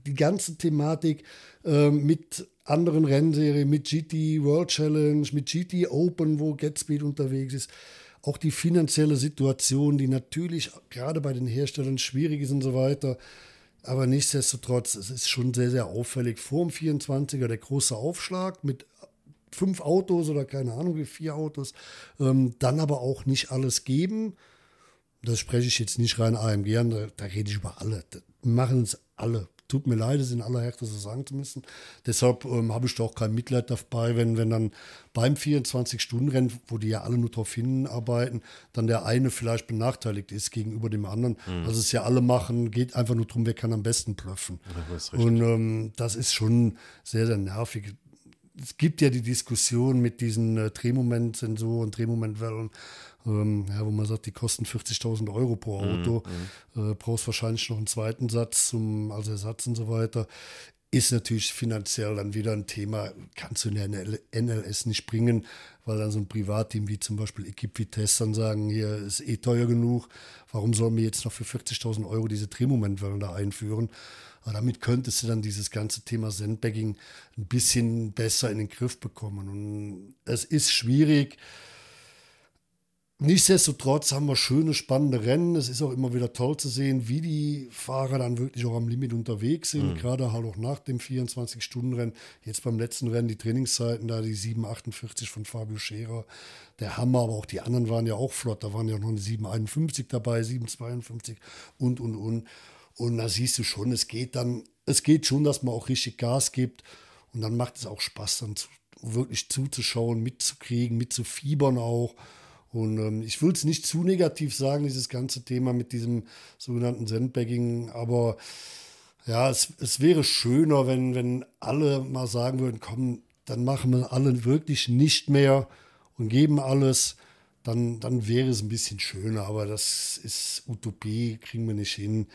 die ganze Thematik mit anderen Rennserien, mit GT World Challenge, mit GT Open, wo GetSpeed unterwegs ist, auch die finanzielle Situation, die natürlich gerade bei den Herstellern schwierig ist und so weiter. Aber nichtsdestotrotz, es ist schon sehr, sehr auffällig. Vor dem 24er der große Aufschlag mit 5 Autos oder keine Ahnung wie 4 Autos. Dann aber auch nicht alles geben. Das spreche ich jetzt nicht rein AMG an, da rede ich über alle. Das machen es alle. Tut mir leid, es in aller Härte so sagen zu müssen. Deshalb habe ich da auch kein Mitleid dabei, wenn dann beim 24-Stunden-Rennen, wo die ja alle nur darauf hinarbeiten, dann der eine vielleicht benachteiligt ist gegenüber dem anderen. Also es ja alle machen, geht einfach nur darum, wer kann am besten blöffen. Und das ist schon sehr, sehr nervig. Es gibt ja die Diskussion mit diesen Drehmomentsensoren, Drehmomentwellen, wo man sagt, die kosten 40.000 Euro pro Auto. Brauchst wahrscheinlich noch einen zweiten Satz als Ersatz und so weiter. Ist natürlich finanziell dann wieder ein Thema, kannst du in der NLS nicht bringen, weil dann so ein Privatteam wie zum Beispiel Equipe Vitesse dann sagen, hier ist teuer genug, warum sollen wir jetzt noch für 40.000 Euro diese Drehmomentwellen da einführen? Aber damit könntest du dann dieses ganze Thema Sandbagging ein bisschen besser in den Griff bekommen. Und es ist schwierig. Nichtsdestotrotz haben wir schöne, spannende Rennen. Es ist auch immer wieder toll zu sehen, wie die Fahrer dann wirklich auch am Limit unterwegs sind. Gerade halt auch nach dem 24-Stunden-Rennen. Jetzt beim letzten Rennen die Trainingszeiten, da die 7,48 von Fabio Scherer. Der Hammer, aber auch die anderen waren ja auch flott. Da waren ja noch eine 7,51 dabei, 7,52 und. Und da siehst du schon, es geht schon, dass man auch richtig Gas gibt. Und dann macht es auch Spaß, dann wirklich zuzuschauen, mitzukriegen, mitzufiebern auch. Und ich will es nicht zu negativ sagen, dieses ganze Thema mit diesem sogenannten Sandbagging. Aber ja, es wäre schöner, wenn alle mal sagen würden, komm, dann machen wir alle wirklich nicht mehr und geben alles. Dann wäre es ein bisschen schöner. Aber das ist Utopie, kriegen wir nicht hin.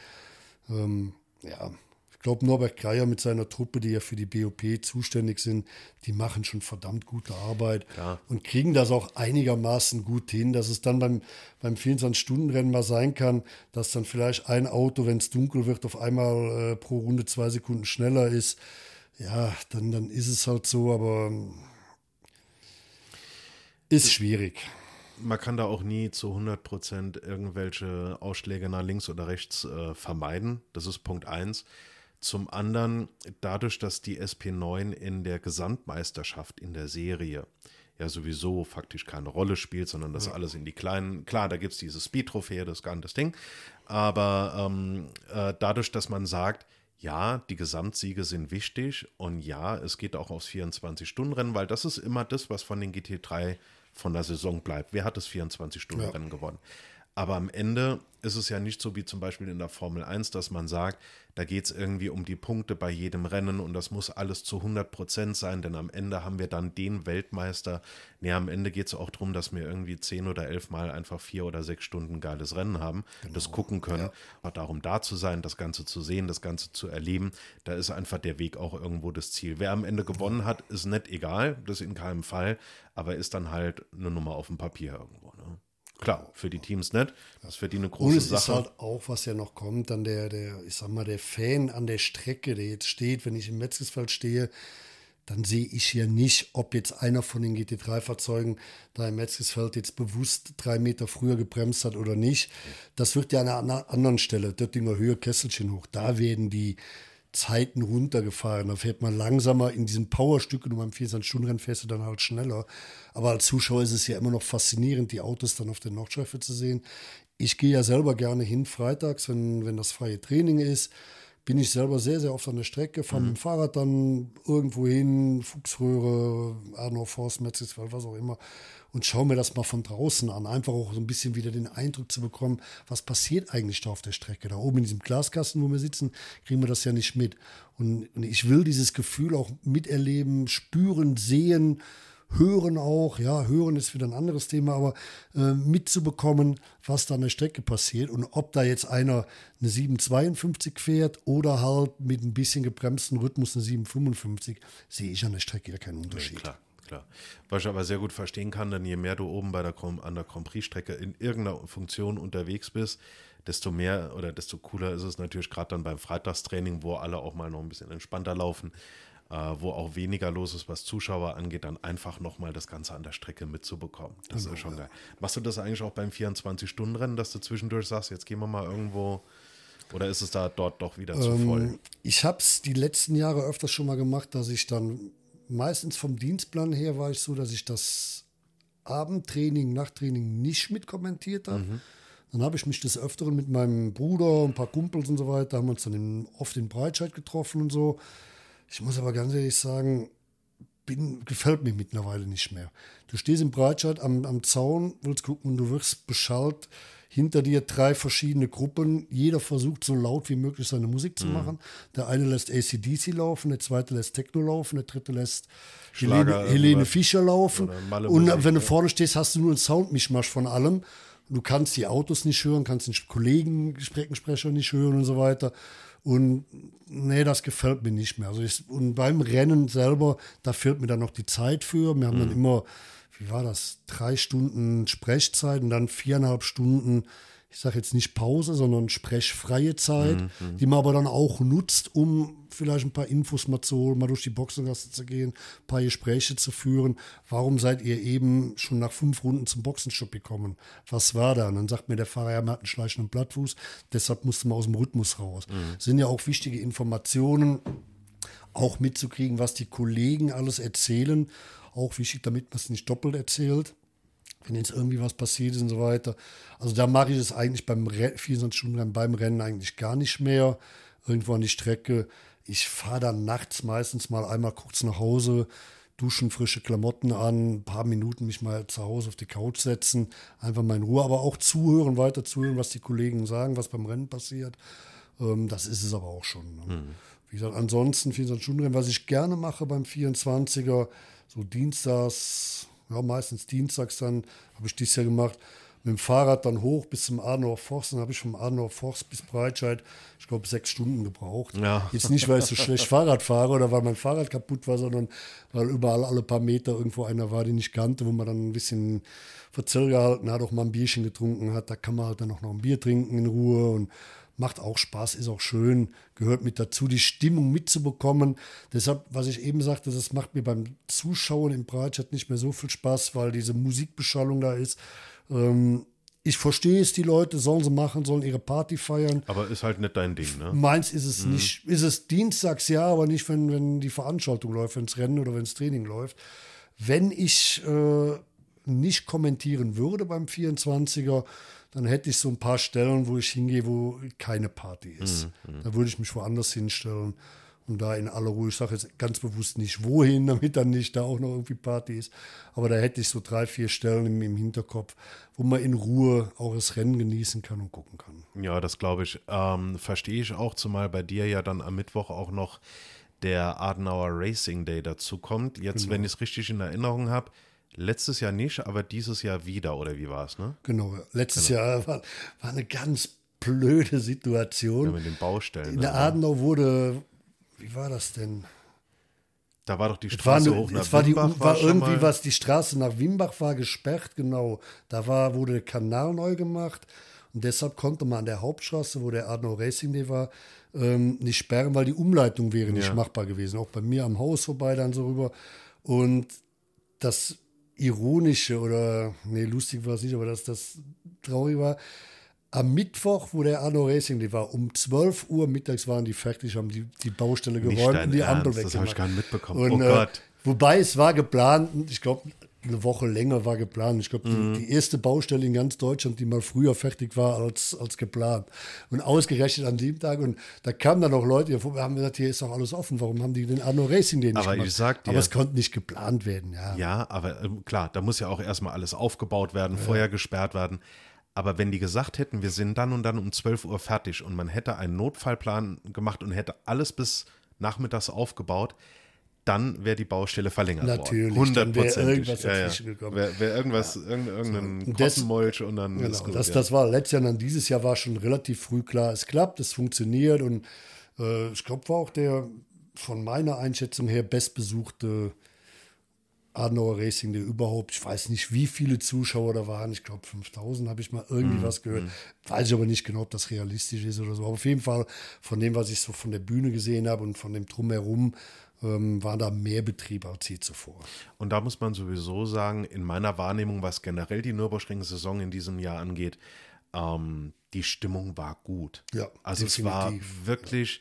Ich glaube, Norbert Greier mit seiner Truppe, die ja für die BOP zuständig sind, die machen schon verdammt gute Arbeit und kriegen das auch einigermaßen gut hin, dass es dann beim 24-Stunden-Rennen mal sein kann, dass dann vielleicht ein Auto, wenn es dunkel wird, auf einmal pro Runde 2 Sekunden schneller ist. Ja, dann ist es halt so, aber ist schwierig. Man kann da auch nie zu 100% irgendwelche Ausschläge nach links oder rechts vermeiden. Das ist Punkt 1. Zum anderen, dadurch, dass die SP9 in der Gesamtmeisterschaft in der Serie ja sowieso faktisch keine Rolle spielt, sondern das alles in die kleinen, klar, da gibt es diese Speed-Trophäe, das ist gar nicht das Ding, aber dadurch, dass man sagt, ja, die Gesamtsiege sind wichtig und ja, es geht auch aufs 24-Stunden-Rennen, weil das ist immer das, was von den GT3 von der Saison bleibt. Wer hat das 24-Stunden-Rennen gewonnen? Aber am Ende ist es ja nicht so wie zum Beispiel in der Formel 1, dass man sagt, da geht es irgendwie um die Punkte bei jedem Rennen und das muss alles zu 100% sein, denn am Ende haben wir dann den Weltmeister. Nee, am Ende geht es auch darum, dass wir irgendwie 10 oder 11 Mal einfach 4 oder 6 Stunden geiles Rennen haben, das gucken können. Aber darum da zu sein, das Ganze zu sehen, das Ganze zu erleben, da ist einfach der Weg auch irgendwo das Ziel. Wer am Ende gewonnen hat, ist nicht egal, das in keinem Fall, aber ist dann halt eine Nummer auf dem Papier irgendwo, ne? Klar, für die Teams nicht. Das ist für die eine große Sache. Und es ist halt auch, was ja noch kommt, dann der Fan an der Strecke, der jetzt steht, wenn ich im Metzgesfeld stehe, dann sehe ich ja nicht, ob jetzt einer von den GT3-Fahrzeugen da im Metzgesfeld jetzt bewusst 3 Meter früher gebremst hat oder nicht. Das wird ja an einer anderen Stelle, Döttinger Höhe, Kesselchen hoch, da werden die Zeiten runtergefahren. Da fährt man langsamer in diesen Powerstücken und beim 24-Stunden-Rennen fährst du dann halt schneller. Aber als Zuschauer ist es ja immer noch faszinierend, die Autos dann auf der Nordschleife zu sehen. Ich gehe ja selber gerne hin freitags, wenn das freie Training ist. Bin ich selber sehr, sehr oft an der Strecke, fahre mit dem Fahrrad dann irgendwo hin, Fuchsröhre, Arnold Forst, Metzgesfeld, was auch immer, und schaue mir das mal von draußen an. Einfach auch so ein bisschen wieder den Eindruck zu bekommen, was passiert eigentlich da auf der Strecke. Da oben in diesem Glaskasten, wo wir sitzen, kriegen wir das ja nicht mit. Und ich will dieses Gefühl auch miterleben, spüren, sehen, hören auch. Ja, hören ist wieder ein anderes Thema, aber mitzubekommen, was da an der Strecke passiert und ob da jetzt einer eine 7,52 fährt oder halt mit ein bisschen gebremsten Rhythmus eine 7,55, sehe ich an der Strecke ja keinen Unterschied. Ja, klar. Was ich aber sehr gut verstehen kann, denn je mehr du oben an der Grand Prix-Strecke in irgendeiner Funktion unterwegs bist, desto mehr oder desto cooler ist es natürlich gerade dann beim Freitagstraining, wo alle auch mal noch ein bisschen entspannter laufen, wo auch weniger los ist, was Zuschauer angeht, dann einfach nochmal das Ganze an der Strecke mitzubekommen. Das ist schon geil. Machst du das eigentlich auch beim 24-Stunden-Rennen, dass du zwischendurch sagst, jetzt gehen wir mal irgendwo, oder ist es da dort doch wieder zu voll? Ich habe es die letzten Jahre öfters schon mal gemacht, dass ich dann meistens vom Dienstplan her war ich so, dass ich das Abendtraining, Nachttraining nicht mitkommentiert habe. Dann habe ich mich des Öfteren mit meinem Bruder, ein paar Kumpels und so weiter, haben uns dann oft in Breitscheid getroffen und so. Ich muss aber ganz ehrlich sagen, gefällt mir mittlerweile nicht mehr. Du stehst in Breitscheid am Zaun, willst gucken und du wirst beschallt. Hinter dir 3 verschiedene Gruppen. Jeder versucht so laut wie möglich seine Musik zu machen. Der eine lässt AC/DC laufen, der zweite lässt Techno laufen, der dritte lässt Helene Fischer laufen. Und wenn du vorne stehst, hast du nur einen Soundmischmasch von allem. Du kannst die Autos nicht hören, kannst den Kollegen-Sprecher nicht hören und so weiter. Und nee, das gefällt mir nicht mehr. Also und beim Rennen selber, da fehlt mir dann noch die Zeit für. Wir haben dann immer, wie war das, 3 Stunden Sprechzeit und dann 4,5 Stunden, ich sage jetzt nicht Pause, sondern sprechfreie Zeit, die man aber dann auch nutzt, um vielleicht ein paar Infos mal zu holen, mal durch die Boxengasse zu gehen, ein paar Gespräche zu führen. Warum seid ihr eben schon nach 5 Runden zum Boxenstopp gekommen? Was war da? Und dann sagt mir der Fahrer, ja, man hat einen schleichenden Blattfuß, deshalb musste man aus dem Rhythmus raus. Das sind ja auch wichtige Informationen, auch mitzukriegen, was die Kollegen alles erzählen. Auch wichtig, damit man es nicht doppelt erzählt, wenn jetzt irgendwie was passiert ist und so weiter. Also da mache ich es eigentlich beim 24-Stunden-Rennen, beim Rennen eigentlich gar nicht mehr. Irgendwo an die Strecke. Ich fahre dann nachts meistens mal einmal kurz nach Hause, duschen, frische Klamotten an, ein paar Minuten mich mal zu Hause auf die Couch setzen, einfach mal in Ruhe, aber auch zuhören, weiter zuhören, was die Kollegen sagen, was beim Rennen passiert. Das ist es aber auch schon. Ne? Wie gesagt, ansonsten 24-Stunden-Rennen, was ich gerne mache beim 24er, so dienstags, ja meistens dienstags dann, habe ich dieses Jahr gemacht, mit dem Fahrrad dann hoch bis zum Adenauer Forst. Dann habe ich vom Adenauer Forst bis Breitscheid, ich glaube, 6 Stunden gebraucht. Ja. Jetzt nicht, weil ich so schlecht Fahrrad fahre oder weil mein Fahrrad kaputt war, sondern weil überall alle paar Meter irgendwo einer war, den ich kannte, wo man dann ein bisschen Verzell gehalten hat, auch mal ein Bierchen getrunken hat. Da kann man halt dann auch noch ein Bier trinken in Ruhe und macht auch Spaß, ist auch schön, gehört mit dazu, die Stimmung mitzubekommen. Deshalb, was ich eben sagte, das macht mir beim Zuschauen im Breitscheid nicht mehr so viel Spaß, weil diese Musikbeschallung da ist. Ich verstehe es, die Leute sollen sie machen, sollen ihre Party feiern. Aber ist halt nicht dein Ding, ne? Meins ist es nicht. Ist es dienstags, ja, aber nicht, wenn die Veranstaltung läuft, wenn es Rennen oder wenn es Training läuft. Wenn ich nicht kommentieren würde beim 24er, dann hätte ich so ein paar Stellen, wo ich hingehe, wo keine Party ist. Da würde ich mich woanders hinstellen und da in aller Ruhe, ich sage jetzt ganz bewusst nicht wohin, damit dann nicht da auch noch irgendwie Party ist. Aber da hätte ich so 3, 4 Stellen im Hinterkopf, wo man in Ruhe auch das Rennen genießen kann und gucken kann. Ja, das glaube ich. Verstehe ich auch, zumal bei dir ja dann am Mittwoch auch noch der Adenauer Racing Day dazu kommt. Jetzt, wenn ich es richtig in Erinnerung habe, letztes Jahr nicht, aber dieses Jahr wieder, oder wie war es, ne? Genau, letztes Jahr war eine ganz blöde Situation. Ja, mit den Baustellen. In der Adenau wurde, wie war das denn? Da war doch die Straße hoch nach Wimbach. War irgendwie was, die Straße nach Wimbach war gesperrt, genau. Da wurde der Kanal neu gemacht und deshalb konnte man an der Hauptstraße, wo der Adenauer Racing Day war, nicht sperren, weil die Umleitung wäre nicht machbar gewesen. Auch bei mir am Haus vorbei dann so rüber. Und das Ironische oder, nee, lustig war es nicht, aber das traurig war, am Mittwoch, wo der Adenauer Racing Day war, um 12 Uhr mittags waren die fertig, haben die Baustelle geräumt und die Ampel weggemacht. Das habe ich gar nicht mitbekommen. Und, oh Gott. Wobei es war geplant, ich glaube, eine Woche länger war geplant. Ich glaube, die erste Baustelle in ganz Deutschland, die mal früher fertig war als geplant. Und ausgerechnet an dem Tag. Und da kamen dann auch Leute, die haben gesagt, hier ist doch alles offen. Warum haben die den Adenauer Racing Day nicht aber gemacht? Ich sag dir, aber es konnte nicht geplant werden. Ja, aber klar, da muss ja auch erstmal alles aufgebaut werden, vorher gesperrt werden. Aber wenn die gesagt hätten, wir sind dann und dann um 12 Uhr fertig und man hätte einen Notfallplan gemacht und hätte alles bis nachmittags aufgebaut, dann wäre die Baustelle verlängert worden. Natürlich, dann wäre irgendwas dazwischen gekommen. Wäre irgendwas, irgendein Kottenmolch und dann ist gut. Das war letztes Jahr, dann dieses Jahr war schon relativ früh klar, es klappt, es funktioniert und ich glaube, war auch der von meiner Einschätzung her bestbesuchte Adenauer Racing Day überhaupt. Ich weiß nicht, wie viele Zuschauer da waren. Ich glaube 5.000 habe ich mal irgendwie was gehört. Weiß ich aber nicht genau, ob das realistisch ist oder so. Aber auf jeden Fall von dem, was ich so von der Bühne gesehen habe und von dem Drumherum, war da mehr Betrieb als je zuvor. Und da muss man sowieso sagen, in meiner Wahrnehmung, was generell die Nürburgring-Saison in diesem Jahr angeht, die Stimmung war gut. Ja, also definitiv. Es war wirklich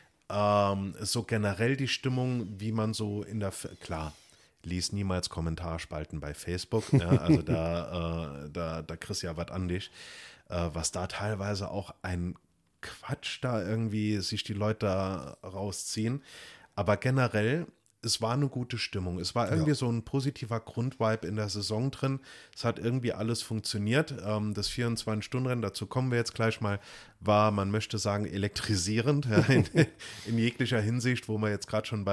so generell die Stimmung, wie man so klar, lies niemals Kommentarspalten bei Facebook, ja, also da kriegst du ja was an dich, was da teilweise auch ein Quatsch da irgendwie sich die Leute da rausziehen. Aber generell, es war eine gute Stimmung. Es war irgendwie so ein positiver Grundvibe in der Saison drin. Es hat irgendwie alles funktioniert. Das 24-Stunden-Rennen, dazu kommen wir jetzt gleich mal, war, man möchte sagen, elektrisierend in jeglicher Hinsicht, wo wir jetzt gerade schon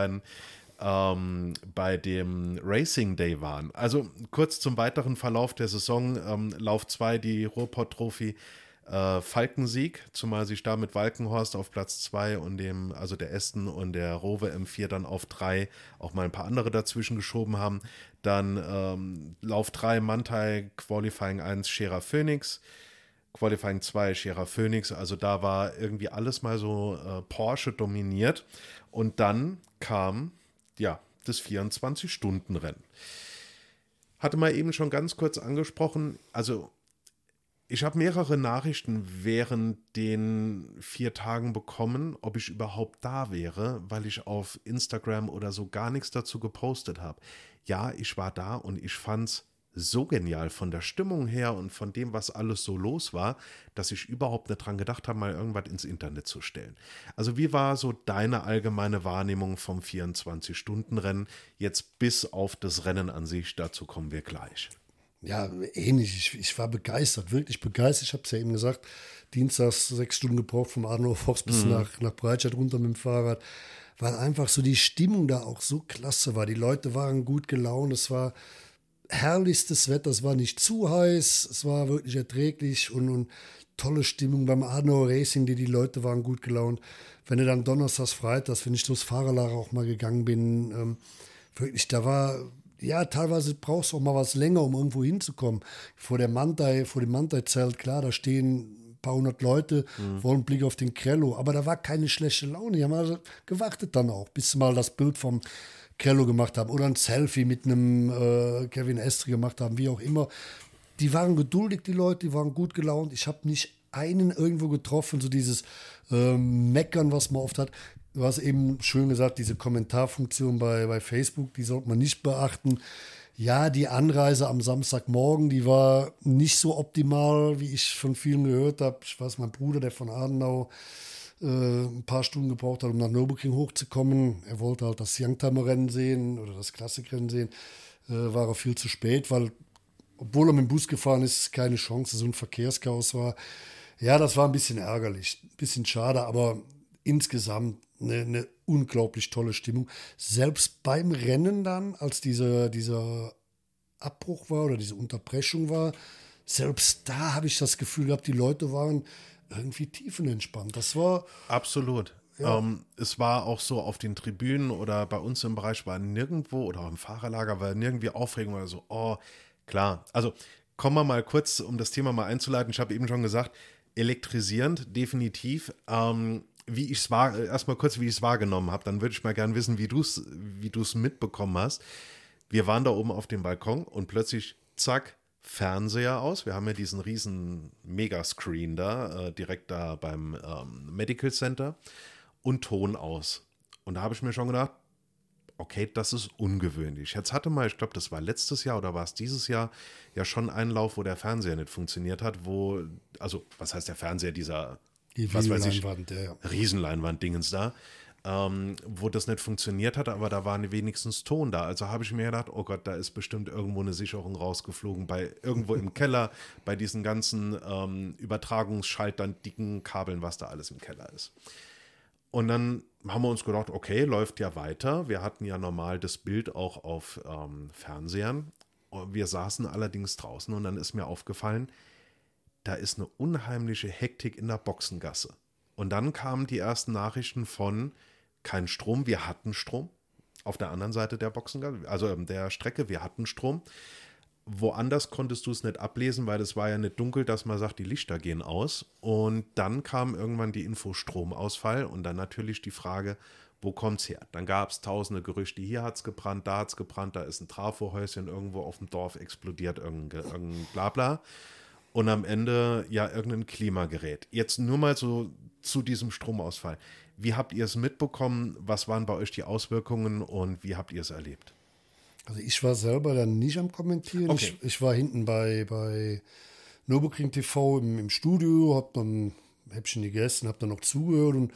bei dem Racing Day waren. Also kurz zum weiteren Verlauf der Saison. Lauf 2, die Ruhrpott-Trophy. Falkensieg, zumal sich da mit Walkenhorst auf Platz 2 und also der Aston und der Rowe M4 dann auf 3 auch mal ein paar andere dazwischen geschoben haben. Dann Lauf 3 Manthey, Qualifying 1 Scherer Phoenix, Qualifying 2 Scherer Phoenix, also da war irgendwie alles mal so Porsche dominiert. Und dann kam, das 24-Stunden-Rennen. Hatte mal eben schon ganz kurz angesprochen, also ich habe mehrere Nachrichten während den 4 Tagen bekommen, ob ich überhaupt da wäre, weil ich auf Instagram oder so gar nichts dazu gepostet habe. Ja, ich war da und ich fand's so genial von der Stimmung her und von dem, was alles so los war, dass ich überhaupt nicht dran gedacht habe, mal irgendwas ins Internet zu stellen. Also wie war so deine allgemeine Wahrnehmung vom 24-Stunden-Rennen jetzt bis auf das Rennen an sich? Dazu kommen wir gleich. Ja, ähnlich. Ich war begeistert, wirklich begeistert. Ich habe es ja eben gesagt, dienstags 6 Stunden gebraucht vom Adenauer Forst bis nach Breitscheid runter mit dem Fahrrad, weil einfach so die Stimmung da auch so klasse war. Die Leute waren gut gelaunt, es war herrlichstes Wetter, es war nicht zu heiß, es war wirklich erträglich und tolle Stimmung beim Adenauer Racing, die Leute waren gut gelaunt. Wenn du dann donnerstags, freitags, wenn ich durchs Fahrerlager auch mal gegangen bin, wirklich, da war... Ja, teilweise brauchst du auch mal was länger, um irgendwo hinzukommen. Vor dem Manthey-Zelt, klar, da stehen ein paar hundert Leute, wollen einen Blick auf den Crello. Aber da war keine schlechte Laune. Die haben also gewartet dann auch, bis sie mal das Bild vom Crello gemacht haben oder ein Selfie mit einem Kevin Estre gemacht haben, wie auch immer. Die waren geduldig, die Leute, die waren gut gelaunt. Ich habe nicht einen irgendwo getroffen, so dieses Meckern, was man oft hat. Du hast eben schön gesagt, diese Kommentarfunktion bei Facebook, die sollte man nicht beachten. Ja, die Anreise am Samstagmorgen, die war nicht so optimal, wie ich von vielen gehört habe. Ich weiß, mein Bruder, der von Adenau ein paar Stunden gebraucht hat, um nach Nürburgring hochzukommen. Er wollte halt das Youngtimer-Rennen sehen oder das Klassikrennen sehen. War er viel zu spät, weil, obwohl er mit dem Bus gefahren ist, keine Chance, so ein Verkehrschaos war. Ja, das war ein bisschen ärgerlich, ein bisschen schade, aber insgesamt eine unglaublich tolle Stimmung. Selbst beim Rennen dann, als dieser Abbruch war oder diese Unterbrechung war, selbst da habe ich das Gefühl gehabt, die Leute waren irgendwie tiefenentspannt. Das war... Absolut. Ja. Es war auch so auf den Tribünen oder bei uns im Bereich war nirgendwo oder auch im Fahrerlager war nirgendwie Aufregung oder so. Oh, klar. Also kommen wir mal kurz, um das Thema mal einzuleiten. Ich habe eben schon gesagt, elektrisierend, definitiv. Wie ich es wahrgenommen habe, dann würde ich mal gerne wissen, wie du es mitbekommen hast. Wir waren da oben auf dem Balkon und plötzlich, zack, Fernseher aus. Wir haben ja diesen riesen Megascreen da, direkt da beim Medical Center und Ton aus. Und da habe ich mir schon gedacht, okay, das ist ungewöhnlich. Jetzt hatte mal, ich glaube, das war letztes Jahr oder war es dieses Jahr, ja schon einen Lauf, wo der Fernseher nicht funktioniert hat, was heißt der Fernseher, die Leinwand, Riesenleinwand-Dingens da, wo das nicht funktioniert hat, aber da war wenigstens Ton da. Also habe ich mir gedacht, oh Gott, da ist bestimmt irgendwo eine Sicherung rausgeflogen, irgendwo im Keller, bei diesen ganzen Übertragungsschaltern, dicken Kabeln, was da alles im Keller ist. Und dann haben wir uns gedacht, okay, läuft ja weiter. Wir hatten ja normal das Bild auch auf Fernsehern. Wir saßen allerdings draußen und dann ist mir aufgefallen, da ist eine unheimliche Hektik in der Boxengasse. Und dann kamen die ersten Nachrichten von kein Strom, wir hatten Strom. auf der anderen Seite der also der Strecke, wir hatten Strom. Woanders konntest du es nicht ablesen, weil es war ja nicht dunkel, dass man sagt, die Lichter gehen aus. Und dann kam irgendwann die Info Stromausfall und dann natürlich die Frage, wo kommt's her? Dann gab es tausende Gerüchte, hier hat's gebrannt, da ist ein Trafohäuschen irgendwo auf dem Dorf explodiert, irgendein Blabla. Und am Ende ja irgendein Klimagerät. Jetzt nur mal so zu diesem Stromausfall. Wie habt ihr es mitbekommen? Was waren bei euch die Auswirkungen und wie habt ihr es erlebt? Also ich war selber dann nicht am Kommentieren. Okay. Ich war hinten bei Nürburgring TV im Studio, hab dann Häppchen gegessen, hab dann noch zugehört und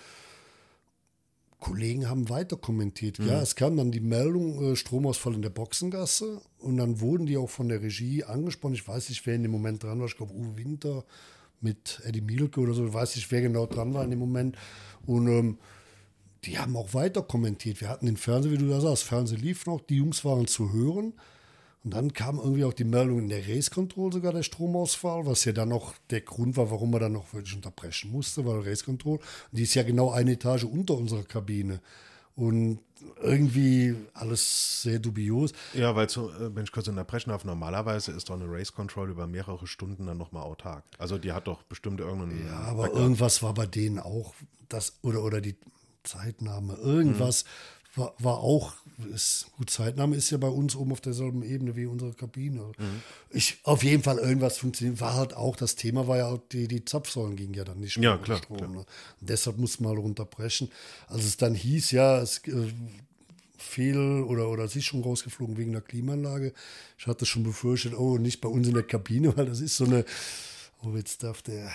Kollegen haben weiter kommentiert. Ja, es kam dann die Meldung, Stromausfall in der Boxengasse und dann wurden die auch von der Regie angesprochen. Ich weiß nicht, wer in dem Moment dran war. Ich glaube, Uwe Winter mit Eddie Mielke oder so. Ich weiß nicht, wer genau dran war in dem Moment. Und die haben auch weiter kommentiert. Wir hatten den Fernseher, wie du da sagst, Fernseher lief noch, die Jungs waren zu hören. Und dann kam irgendwie auch die Meldung in der Race Control sogar der Stromausfall, was ja dann auch der Grund war, warum man dann noch wirklich unterbrechen musste, weil Race Control, die ist ja genau eine Etage unter unserer Kabine. Und irgendwie alles sehr dubios. Ja, weil wenn ich kurz unterbrechen darf, normalerweise ist doch eine Race Control über mehrere Stunden dann nochmal autark. Also die hat doch bestimmt irgendeinen... Ja, aber irgendwas war bei denen auch, oder die Zeitnahme, irgendwas war auch, gut, Zeitnahme ist ja bei uns oben auf derselben Ebene wie unsere Kabine. Auf jeden Fall irgendwas funktioniert, war halt auch, das Thema war ja auch, die Zapfsäulen gingen ja dann nicht mehr. Ja, klar. Strom, ne? Und deshalb muss man halt runterbrechen. Als es dann hieß, ja, es Fehl- oder Sicherung rausgeflogen wegen der Klimaanlage. Ich hatte schon befürchtet, oh, nicht bei uns in der Kabine, weil das ist so eine, oh, jetzt darf der...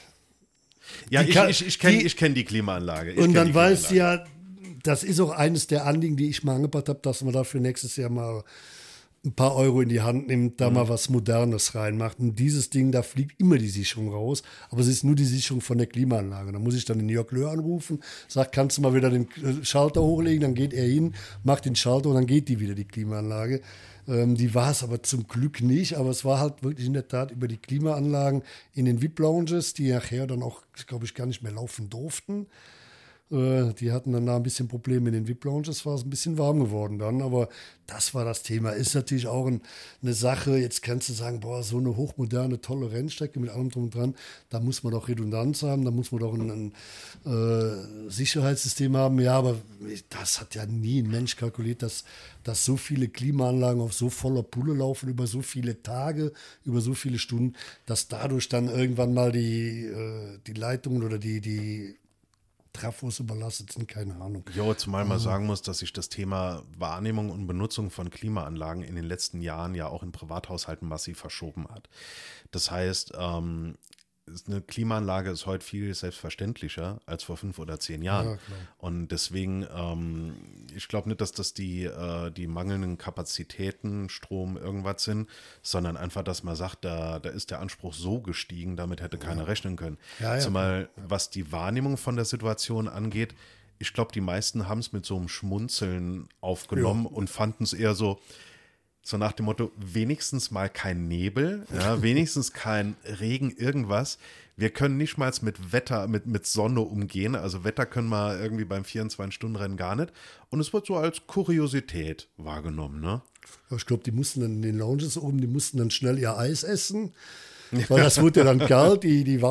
Ja, ich kenn die Klimaanlage. Und dann weißt du ja, das ist auch eines der Anliegen, die ich mal angebracht habe, dass man dafür nächstes Jahr mal ein paar Euro in die Hand nimmt, da mal was Modernes reinmacht. Und dieses Ding, da fliegt immer die Sicherung raus, aber es ist nur die Sicherung von der Klimaanlage. Da muss ich dann den Jörg Löhr anrufen, sagt, kannst du mal wieder den Schalter hochlegen, dann geht er hin, macht den Schalter und dann geht die wieder, die Klimaanlage. Die war es aber zum Glück nicht, aber es war halt wirklich in der Tat über die Klimaanlagen in den VIP-Lounges, die nachher dann auch, glaube ich, gar nicht mehr laufen durften. Die hatten dann da ein bisschen Probleme in den VIP-Lounges, war es ein bisschen warm geworden dann, aber das war das Thema. Ist natürlich auch eine Sache, jetzt kannst du sagen, boah, so eine hochmoderne, tolle Rennstrecke mit allem drum und dran, da muss man doch Redundanz haben, da muss man doch ein Sicherheitssystem haben. Ja, aber das hat ja nie ein Mensch kalkuliert, dass so viele Klimaanlagen auf so voller Pulle laufen, über so viele Tage, über so viele Stunden, dass dadurch dann irgendwann mal die Leitungen oder die Trafos überlastet sind, keine Ahnung. Jo, zumal man sagen muss, dass sich das Thema Wahrnehmung und Benutzung von Klimaanlagen in den letzten Jahren ja auch in Privathaushalten massiv verschoben hat. Das heißt, eine Klimaanlage ist heute viel selbstverständlicher als vor 5 oder 10 Jahren. Ja, klar. Und deswegen, ich glaube nicht, dass das die mangelnden Kapazitäten, Strom, irgendwas sind, sondern einfach, dass man sagt, da ist der Anspruch so gestiegen, damit hätte keiner rechnen können. Ja, Zumal, was die Wahrnehmung von der Situation angeht, ich glaube, die meisten haben es mit so einem Schmunzeln aufgenommen und fanden es eher so nach dem Motto, wenigstens mal kein Nebel, ja, wenigstens kein Regen, irgendwas. Wir können nicht mal mit Wetter, mit Sonne umgehen. Also Wetter können wir irgendwie beim 24-Stunden-Rennen gar nicht. Und es wird so als Kuriosität wahrgenommen, ne? Ja, ich glaube, die mussten dann in den Lounges oben, die mussten dann schnell ihr Eis essen, weil das wurde ja dann kalt, die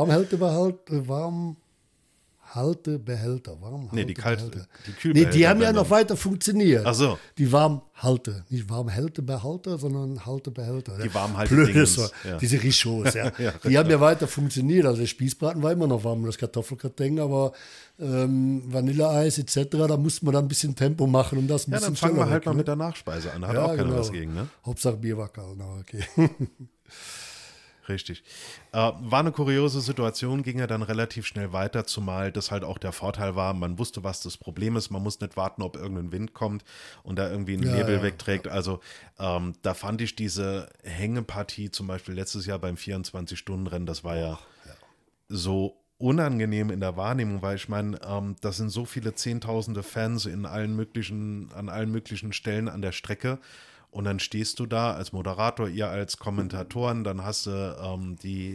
Warmhaltebehälter. Nee, die Kühlbehälter. Kühlbehälter. Nee, die haben ja noch weiter funktioniert. Ach so. Die nicht Warmhaltebehälter, sondern Haltebehälter. Die Warmhaltedingens. Ja. Diese Richots, ja. Die haben ja weiter funktioniert. Also der Spießbraten war immer noch warm, das Kartoffelgratin, aber Vanilleeis etc., da musste man dann ein bisschen Tempo machen, um das ein bisschen dann fangen wir halt mal weg, mit der Nachspeise an. Da hat auch keiner was gegen, ne? Hauptsache Bier war kalt, okay. Richtig. War eine kuriose Situation, ging ja dann relativ schnell weiter, zumal das halt auch der Vorteil war, man wusste, was das Problem ist, man muss nicht warten, ob irgendein Wind kommt und da irgendwie einen Nebel wegträgt. Ja. Also da fand ich diese Hängepartie zum Beispiel letztes Jahr beim 24-Stunden-Rennen, das war ja so unangenehm in der Wahrnehmung, weil ich meine, das sind so viele Zehntausende Fans an allen möglichen Stellen an der Strecke. Und dann stehst du da als Moderator, ihr als Kommentatoren, dann hast du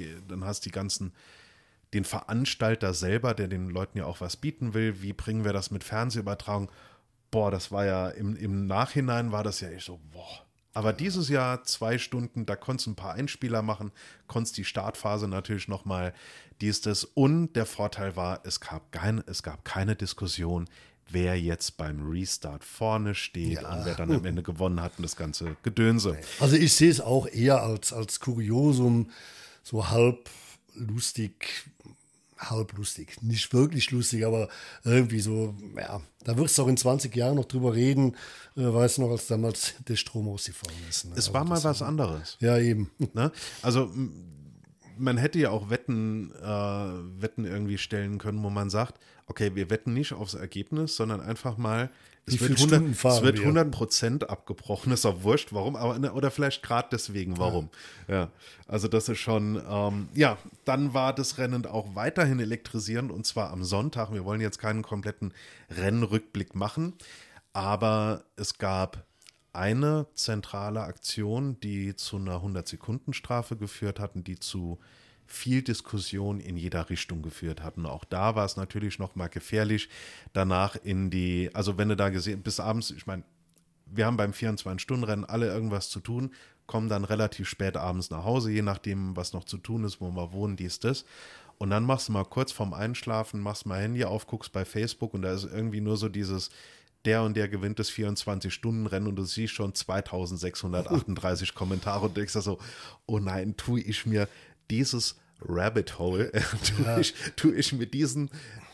den Veranstalter selber, der den Leuten ja auch was bieten will. Wie bringen wir das mit Fernsehübertragung? boah, das war ja im Nachhinein war das ja echt so, boah. Aber dieses Jahr 2 Stunden, da konntest du ein paar Einspieler machen, konntest die Startphase natürlich nochmal das. Und der Vorteil war, es gab keine Diskussion, wer jetzt beim Restart vorne steht und wer dann am Ende gewonnen hat und das ganze Gedönse. Also ich sehe es auch eher als Kuriosum, so halb lustig, nicht wirklich lustig, aber irgendwie so, ja, da wirst du auch in 20 Jahren noch drüber reden, weißt du noch, als damals der Strom ausgefallen ist. Ne? Es war mal was anderes. Ja, eben. Ne? Also man hätte ja auch Wetten irgendwie stellen können, wo man sagt, okay, wir wetten nicht aufs Ergebnis, sondern einfach mal, es wird 100% abgebrochen, ist auch wurscht, warum, aber oder vielleicht gerade deswegen, warum. Ja, also das ist schon, dann war das Rennen auch weiterhin elektrisierend und zwar am Sonntag. Wir wollen jetzt keinen kompletten Rennrückblick machen, aber es gab eine zentrale Aktion, die zu einer 100-Sekunden-Strafe geführt hat und die zu viel Diskussion in jeder Richtung geführt hatten. Auch da war es natürlich noch mal gefährlich, danach also wenn du da gesehen, bis abends, ich meine, wir haben beim 24-Stunden-Rennen alle irgendwas zu tun, kommen dann relativ spät abends nach Hause, je nachdem, was noch zu tun ist, wo wir wohnen, das. Und dann machst du mal kurz vorm Einschlafen, machst mal Handy auf, guckst bei Facebook und da ist irgendwie nur so dieses, der und der gewinnt das 24-Stunden-Rennen und du siehst schon 2638 Kommentare und denkst da so, oh nein, tue ich mir dieses Rabbit Hole, tue ich mir diesen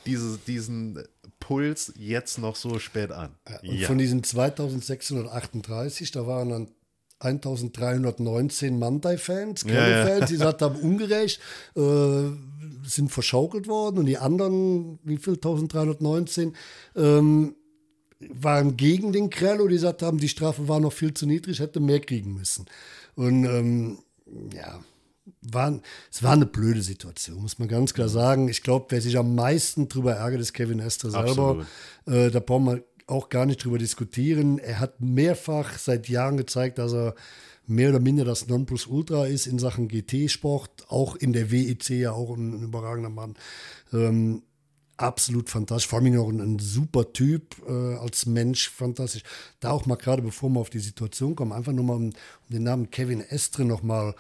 Puls jetzt noch so spät an. Und von diesen 2638, da waren dann 1319 Mandai-Fans, Kelly-Fans, die gesagt haben, ungerecht, sind verschaukelt worden und die anderen, wie viel, 1319, waren gegen den Krello, die gesagt haben, die Strafe war noch viel zu niedrig, hätte mehr kriegen müssen. Und es war eine blöde Situation, muss man ganz klar sagen. Ich glaube, wer sich am meisten drüber ärgert, ist Kevin Estre selber. Da brauchen wir auch gar nicht drüber diskutieren. Er hat mehrfach seit Jahren gezeigt, dass er mehr oder minder das Nonplusultra ist in Sachen GT-Sport, auch in der WEC ja auch ein überragender Mann. Absolut fantastisch, vor allem auch ein super Typ, als Mensch fantastisch. Da auch mal gerade, bevor wir auf die Situation kommen, einfach nur mal um den Namen Kevin Estre nochmal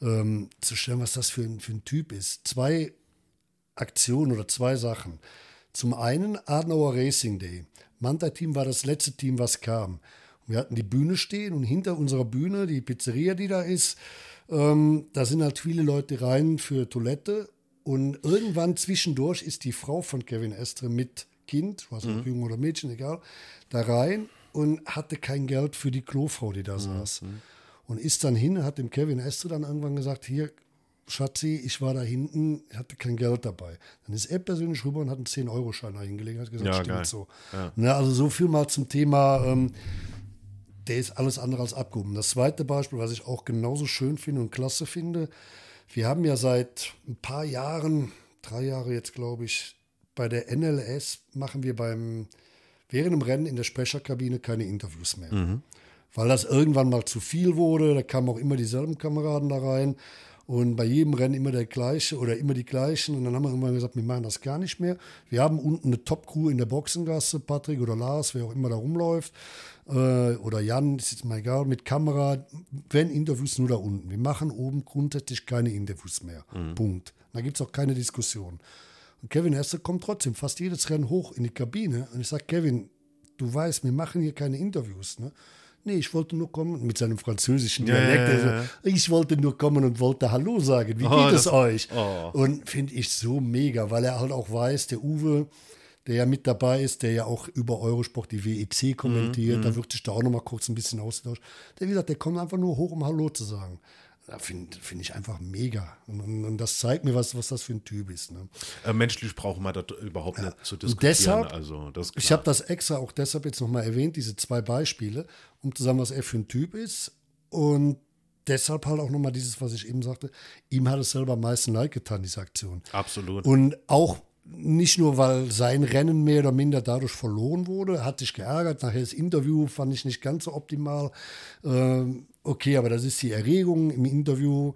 zu stellen, was das für ein Typ ist. 2 Aktionen oder 2 Sachen. Zum einen Adenauer Racing Day. Manta-Team war das letzte Team, was kam. Wir hatten die Bühne stehen und hinter unserer Bühne, die Pizzeria, die da ist, da sind halt viele Leute rein für Toilette. Und irgendwann zwischendurch ist die Frau von Kevin Estre mit Kind, was auch Junge oder Mädchen, egal, da rein und hatte kein Geld für die Klofrau, die da saß. Und ist dann hin, hat dem Kevin Estre dann irgendwann gesagt, hier, Schatzi, ich war da hinten, hatte kein Geld dabei. Dann ist er persönlich rüber und hat einen 10-Euro-Schein da hingelegt, hat gesagt, ja, stimmt geil. So. Ja. Na, also so viel mal zum Thema, der ist alles andere als abgehoben. Das zweite Beispiel, was ich auch genauso schön finde und klasse finde, wir haben ja seit ein paar Jahren, 3 Jahre jetzt glaube ich, bei der NLS machen wir während dem Rennen in der Sprecherkabine keine Interviews mehr. Weil das irgendwann mal zu viel wurde, da kamen auch immer dieselben Kameraden da rein und bei jedem Rennen immer der gleiche oder immer die gleichen und dann haben wir irgendwann gesagt, wir machen das gar nicht mehr. Wir haben unten eine Top-Crew in der Boxengasse, Patrick oder Lars, wer auch immer da rumläuft, oder Jan, ist jetzt mal egal, mit Kamera, wenn Interviews nur da unten. Wir machen oben grundsätzlich keine Interviews mehr. Punkt. Da gibt es auch keine Diskussion. Und Kevin Estre kommt trotzdem fast jedes Rennen hoch in die Kabine und ich sage, Kevin, du weißt, wir machen hier keine Interviews, ne? Nee, ich wollte nur kommen, mit seinem französischen Dialekt. Ja. Ich wollte nur kommen und wollte Hallo sagen. Wie geht es euch? Und finde ich so mega, weil er halt auch weiß, der Uwe, der ja mit dabei ist, der ja auch über Eurosport die WEC kommentiert, da wird sich da auch noch mal kurz ein bisschen ausgetauscht. Der, wie gesagt, der kommt einfach nur hoch, um Hallo zu sagen. Finde ich einfach mega. Und das zeigt mir, was das für ein Typ ist. Ne? Menschlich brauchen wir das überhaupt nicht zu diskutieren. Und deshalb, also, das ich habe das extra auch deshalb jetzt nochmal erwähnt, diese 2 Beispiele, um zu sagen, was er für ein Typ ist. Und deshalb halt auch nochmal dieses, was ich eben sagte, ihm hat es selber am meisten leid getan, diese Aktion. Absolut. Und auch nicht nur, weil sein Rennen mehr oder minder dadurch verloren wurde, hat sich geärgert. Nachher das Interview fand ich nicht ganz so optimal. Und okay, aber das ist die Erregung im Interview,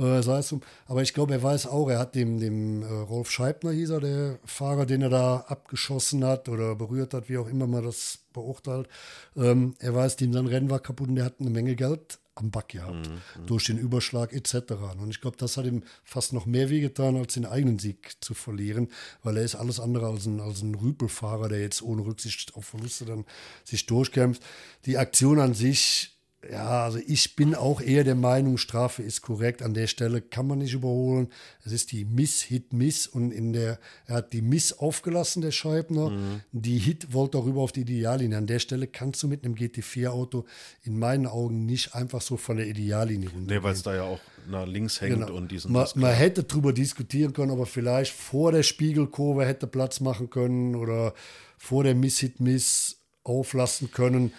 aber ich glaube, er weiß auch, er hat dem Rolf Scheibner, hieß er, der Fahrer, den er da abgeschossen hat oder berührt hat, wie auch immer man das beurteilt, er weiß, dem sein Rennen war kaputt und der hat eine Menge Geld am Back gehabt, durch den Überschlag etc. Und ich glaube, das hat ihm fast noch mehr wehgetan, als den eigenen Sieg zu verlieren, weil er ist alles andere als ein Rüpelfahrer, der jetzt ohne Rücksicht auf Verluste dann sich durchkämpft. Die Aktion an sich, ja, also ich bin auch eher der Meinung, Strafe ist korrekt. An der Stelle kann man nicht überholen. Es ist die Miss-Hit-Miss und er hat die Miss aufgelassen, der Scheibner. Die Hit wollte auch rüber auf die Ideallinie. An der Stelle kannst du mit einem GT4-Auto in meinen Augen nicht einfach so von der Ideallinie runtergehen. Nee, weil es da ja auch nach links hängt und diesen. Man hätte drüber diskutieren können, aber vielleicht vor der Spiegelkurve hätte Platz machen können oder vor der Miss-Hit-Miss auflassen können.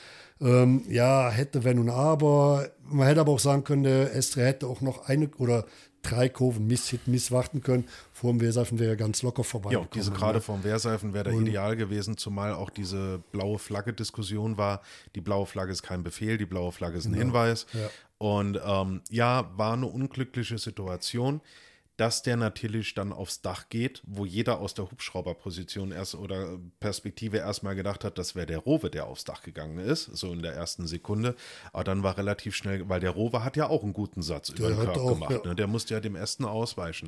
Hätte, wenn und aber. Man hätte aber auch sagen können, der Estre hätte auch noch eine oder 3 Kurven Miss warten können. Vor dem Wehrseifen wäre er ganz locker vorbei. Ja, diese gerade vom Wehrseifen wäre da ideal gewesen, zumal auch diese blaue Flagge-Diskussion war. Die blaue Flagge ist kein Befehl, die blaue Flagge ist ein Hinweis. Ja. Und war eine unglückliche Situation, dass der natürlich dann aufs Dach geht, wo jeder aus der Hubschrauberposition oder Perspektive erstmal gedacht hat, das wäre der Rowe, der aufs Dach gegangen ist, so in der ersten Sekunde. Aber dann war relativ schnell, weil der Rowe hat ja auch einen guten Satz über den Körper gemacht. Ja. Ne? Der musste ja dem Ästen ausweichen.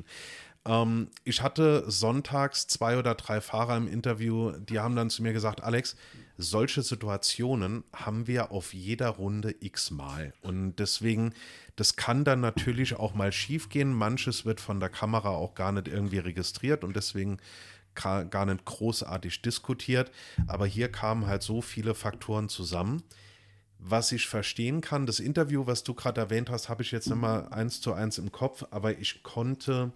Ich hatte sonntags 2 oder 3 Fahrer im Interview, die haben dann zu mir gesagt, Alex, solche Situationen haben wir auf jeder Runde x-mal. Und deswegen, das kann dann natürlich auch mal schief gehen. Manches wird von der Kamera auch gar nicht irgendwie registriert und deswegen gar nicht großartig diskutiert. Aber hier kamen halt so viele Faktoren zusammen. Was ich verstehen kann, das Interview, was du gerade erwähnt hast, habe ich jetzt nicht mal 1:1 im Kopf, aber ich konnte...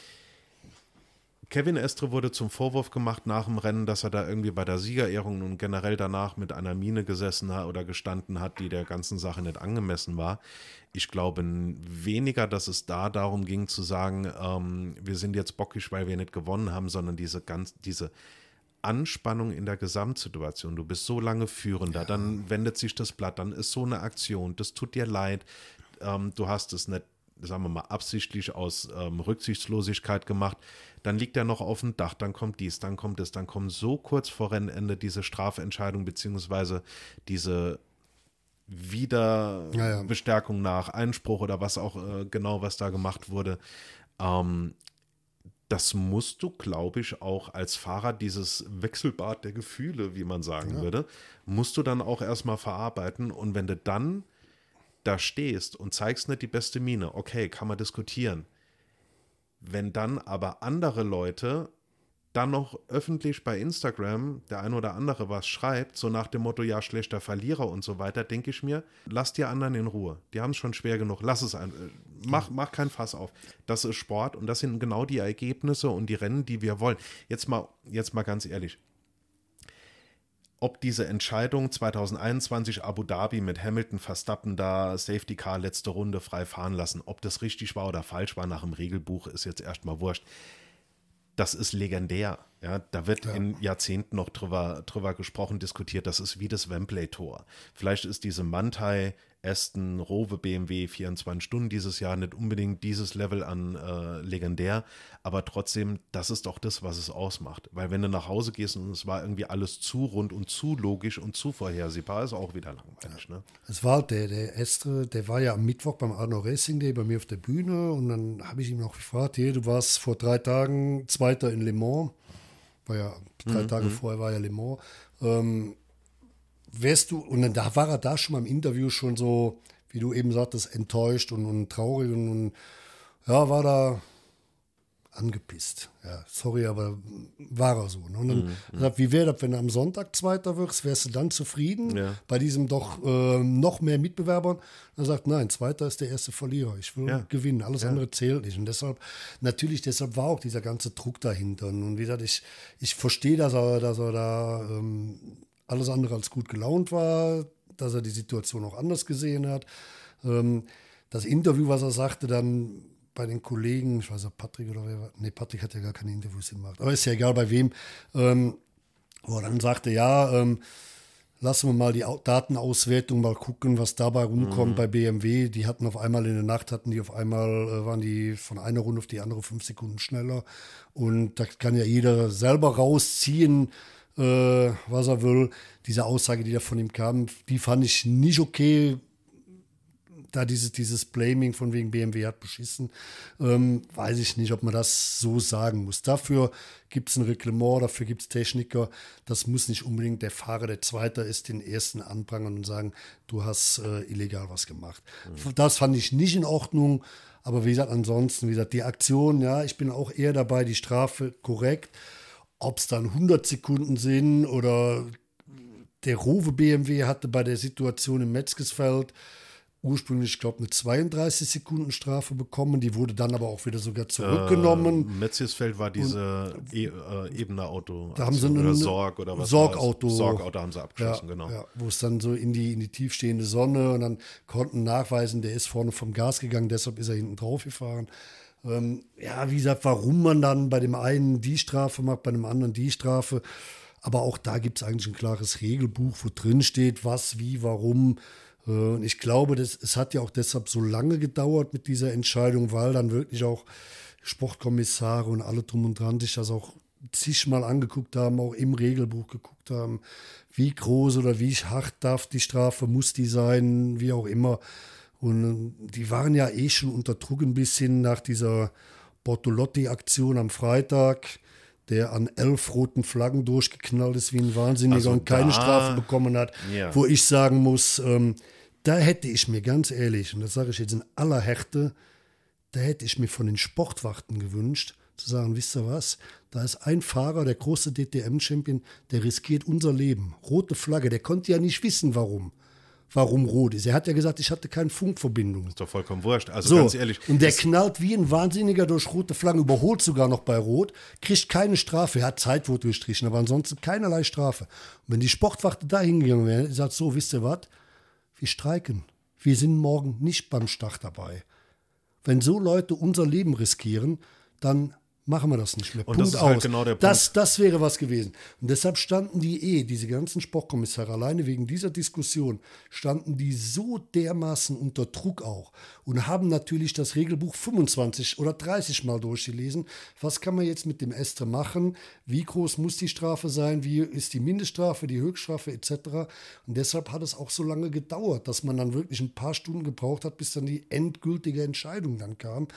Kevin Estre wurde zum Vorwurf gemacht nach dem Rennen, dass er da irgendwie bei der Siegerehrung und generell danach mit einer Miene gesessen hat oder gestanden hat, die der ganzen Sache nicht angemessen war. Ich glaube weniger, dass es da darum ging zu sagen, wir sind jetzt bockig, weil wir nicht gewonnen haben, sondern diese Anspannung in der Gesamtsituation. Du bist so lange Führender, dann wendet sich das Blatt, dann ist so eine Aktion, das tut dir leid, du hast es nicht, sagen wir mal, absichtlich aus Rücksichtslosigkeit gemacht, dann liegt er noch auf dem Dach, dann kommt dies, dann kommt das, dann kommt so kurz vor Rennende diese Strafentscheidung beziehungsweise diese Wiederbestärkung nach Einspruch oder was auch genau, was da gemacht wurde. Das musst du, glaube ich, auch als Fahrer, dieses Wechselbad der Gefühle, wie man sagen würde, musst du dann auch erstmal verarbeiten und wenn du dann da stehst und zeigst nicht die beste Miene, okay, kann man diskutieren. Wenn dann aber andere Leute dann noch öffentlich bei Instagram der ein oder andere was schreibt, so nach dem Motto, ja, schlechter Verlierer und so weiter, denke ich mir, lass die anderen in Ruhe. Die haben es schon schwer genug, lass es mach kein Fass auf. Das ist Sport und das sind genau die Ergebnisse und die Rennen, die wir wollen. Jetzt mal ganz ehrlich. Ob diese Entscheidung 2021 Abu Dhabi mit Hamilton, Verstappen da Safety Car letzte Runde frei fahren lassen, ob das richtig war oder falsch war nach dem Regelbuch, ist jetzt erstmal wurscht. Das ist legendär. Ja, da wird in Jahrzehnten noch drüber gesprochen, diskutiert. Das ist wie das Wembley-Tor. Vielleicht ist diese Manthey, Aston, Rowe, BMW 24 Stunden dieses Jahr nicht unbedingt dieses Level an legendär, aber trotzdem, das ist doch das, was es ausmacht. Weil wenn du nach Hause gehst und es war irgendwie alles zu rund und zu logisch und zu vorhersehbar, ist auch wieder langweilig. Ne? Es war der Estre, der war ja am Mittwoch beim Arno Racing Day bei mir auf der Bühne und dann habe ich ihn noch gefragt, du warst vor 3 Tagen Zweiter in Le Mans, war ja 3 Tage vorher war ja Le Mans, wärst du, und dann war er da schon mal im Interview schon so, wie du eben sagtest, enttäuscht und traurig und war da angepisst. Ja, sorry, aber war er so. Ne? Und dann sagt, wie wäre das, wenn du am Sonntag Zweiter wirst, wärst du dann zufrieden bei diesem doch noch mehr Mitbewerbern? Er sagt, nein, Zweiter ist der erste Verlierer. Ich will gewinnen, alles andere zählt nicht. Und deshalb war auch dieser ganze Druck dahinter. Und wie gesagt, ich verstehe, dass er da alles andere als gut gelaunt war, dass er die Situation auch anders gesehen hat. Das Interview, was er sagte, dann bei den Kollegen, ich weiß nicht, Patrick oder wer war, nee, Patrick hat ja gar keine Interviews gemacht, aber ist ja egal bei wem, wo er dann sagte, lassen wir mal die Datenauswertung mal gucken, was dabei rumkommt bei BMW. Die hatten auf einmal in der Nacht, waren die von einer Runde auf die andere 5 Sekunden schneller. Und da kann ja jeder selber rausziehen, was er will. Diese Aussage, die da von ihm kam, die fand ich nicht okay. Da dieses Blaming von wegen BMW hat beschissen, weiß ich nicht, ob man das so sagen muss. Dafür gibt es ein Reglement, dafür gibt es Techniker. Das muss nicht unbedingt der Fahrer, der Zweiter ist, den Ersten anprangern und sagen, du hast illegal was gemacht. Das fand ich nicht in Ordnung. Aber wie gesagt, ansonsten, die Aktion, ja, ich bin auch eher dabei, die Strafe korrekt. Ob es dann 100 Sekunden sind oder der Rowe BMW hatte bei der Situation im Metzgesfeld ursprünglich, ich glaube, eine 32-Sekunden-Strafe bekommen. Die wurde dann aber auch wieder sogar zurückgenommen. Metzgesfeld war diese ebene Auto. Da haben sie oder Sorg oder was? Sorgauto. Sorgauto haben sie abgeschossen, genau. Ja, wo es dann so in die tiefstehende Sonne und dann konnten nachweisen, der ist vorne vom Gas gegangen, deshalb ist er hinten drauf gefahren. Wie gesagt, warum man dann bei dem einen die Strafe macht, bei dem anderen die Strafe. Aber auch da gibt es eigentlich ein klares Regelbuch, wo drin steht, was, wie, warum. Und ich glaube, es hat ja auch deshalb so lange gedauert mit dieser Entscheidung, weil dann wirklich auch Sportkommissare und alle drum und dran sich das auch zigmal angeguckt haben, auch im Regelbuch geguckt haben, wie groß oder wie hart darf die Strafe, muss die sein, wie auch immer. Und die waren ja schon unter Druck ein bisschen nach dieser Bortolotti-Aktion am Freitag, der an 11 roten Flaggen durchgeknallt ist wie ein Wahnsinniger und keine Strafe bekommen hat, wo ich sagen muss, da hätte ich mir ganz ehrlich, und das sage ich jetzt in aller Härte, da hätte ich mir von den Sportwachten gewünscht, zu sagen, wisst ihr was, da ist ein Fahrer, der große DTM-Champion, der riskiert unser Leben. Rote Flagge, der konnte ja nicht wissen, warum rot ist. Er hat ja gesagt, ich hatte keine Funkverbindung. Ist doch vollkommen wurscht. Also ganz ehrlich. Und der knallt wie ein Wahnsinniger durch rote Flaggen, überholt sogar noch bei Rot, kriegt keine Strafe. Er hat Zeit wurde gestrichen, aber ansonsten keinerlei Strafe. Und wenn die Sportwachte da hingegangen wäre, sagt so, wisst ihr was, wir streiken. Wir sind morgen nicht beim Start dabei. Wenn so Leute unser Leben riskieren, dann machen wir das nicht mehr. Und Punkt das ist aus. halt genau der Punkt. Das wäre was gewesen. Und deshalb standen diese ganzen Sportkommissare, alleine wegen dieser Diskussion, standen die so dermaßen unter Druck auch und haben natürlich das Regelbuch 25 oder 30 Mal durchgelesen. Was kann man jetzt mit dem Estre machen? Wie groß muss die Strafe sein? Wie ist die Mindeststrafe, die Höchststrafe etc.? Und deshalb hat es auch so lange gedauert, dass man dann wirklich ein paar Stunden gebraucht hat, bis dann die endgültige Entscheidung dann kam.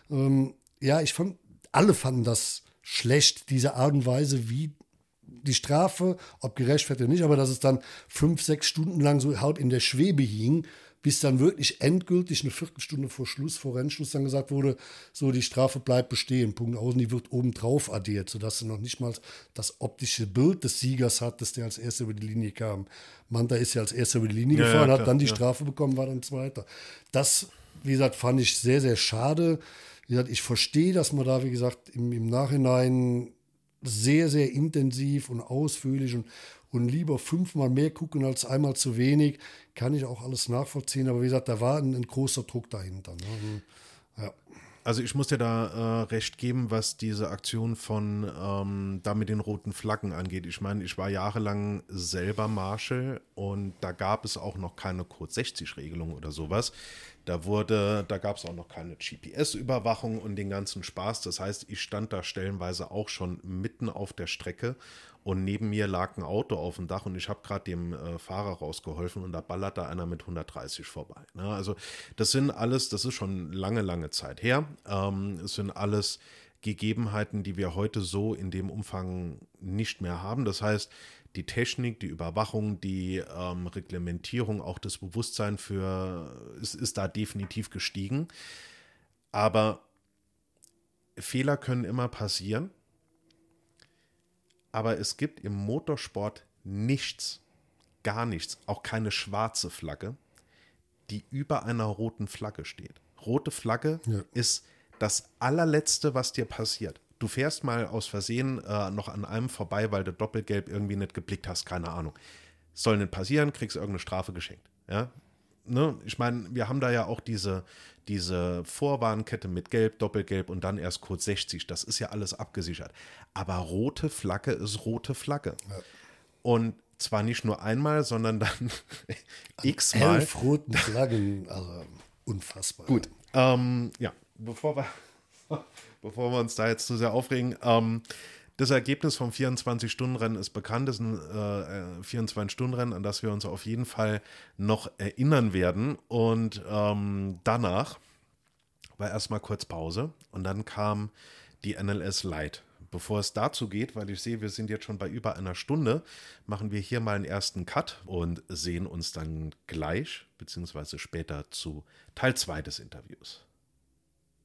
Alle fanden das schlecht, diese Art und Weise, wie die Strafe, ob gerechtfertigt oder nicht, aber dass es dann 5-6 Stunden lang so halb in der Schwebe hing, bis dann wirklich endgültig eine Viertelstunde vor Rennschluss dann gesagt wurde, so die Strafe bleibt bestehen, Punkt aus, und die wird obendrauf addiert, sodass du noch nicht mal das optische Bild des Siegers hattest, der als Erster über die Linie kam. Manta ist ja als Erster über die Linie gefahren, hat dann die Strafe bekommen, war dann Zweiter. Das, wie gesagt, fand ich sehr, sehr schade. Wie gesagt, ich verstehe, dass man da, wie gesagt, im Nachhinein sehr, sehr intensiv und ausführlich und lieber 5-mal mehr gucken als einmal zu wenig, kann ich auch alles nachvollziehen. Aber wie gesagt, da war ein großer Druck dahinter. Ne? Ja. Also ich muss dir da recht geben, was diese Aktion von da mit den roten Flaggen angeht. Ich meine, ich war jahrelang selber Marshal und da gab es auch noch keine Code 60-Regelung oder sowas. Da gab es auch noch keine GPS-Überwachung und den ganzen Spaß. Das heißt, ich stand da stellenweise auch schon mitten auf der Strecke und neben mir lag ein Auto auf dem Dach und ich habe gerade dem Fahrer rausgeholfen und da ballert da einer mit 130 vorbei. Ne? Also das ist schon lange, lange Zeit her. Es sind alles Gegebenheiten, die wir heute so in dem Umfang nicht mehr haben. Das heißt, die Technik, die Überwachung, die Reglementierung, auch das Bewusstsein ist da definitiv gestiegen. Aber Fehler können immer passieren. Aber es gibt im Motorsport nichts, gar nichts, auch keine schwarze Flagge, die über einer roten Flagge steht. Rote Flagge ist das allerletzte, was dir passiert. Du fährst mal aus Versehen noch an einem vorbei, weil du Doppelgelb irgendwie nicht geblickt hast, keine Ahnung. Soll nicht passieren, kriegst irgendeine Strafe geschenkt. Ja? Ne? Ich meine, wir haben da ja auch diese Vorwarnkette mit Gelb, Doppelgelb und dann erst Code 60. Das ist ja alles abgesichert. Aber rote Flagge ist rote Flagge. Ja. Und zwar nicht nur einmal, sondern dann x-mal. 11 roten Flaggen, also unfassbar. Gut, ja, bevor wir uns da jetzt zu sehr aufregen, das Ergebnis vom 24-Stunden-Rennen ist bekannt. Das ist ein 24-Stunden-Rennen, an das wir uns auf jeden Fall noch erinnern werden. Und danach war erstmal kurz Pause und dann kam die NLS Light. Bevor es dazu geht, weil ich sehe, wir sind jetzt schon bei über einer Stunde, machen wir hier mal einen ersten Cut und sehen uns dann gleich, beziehungsweise später zu Teil 2 des Interviews.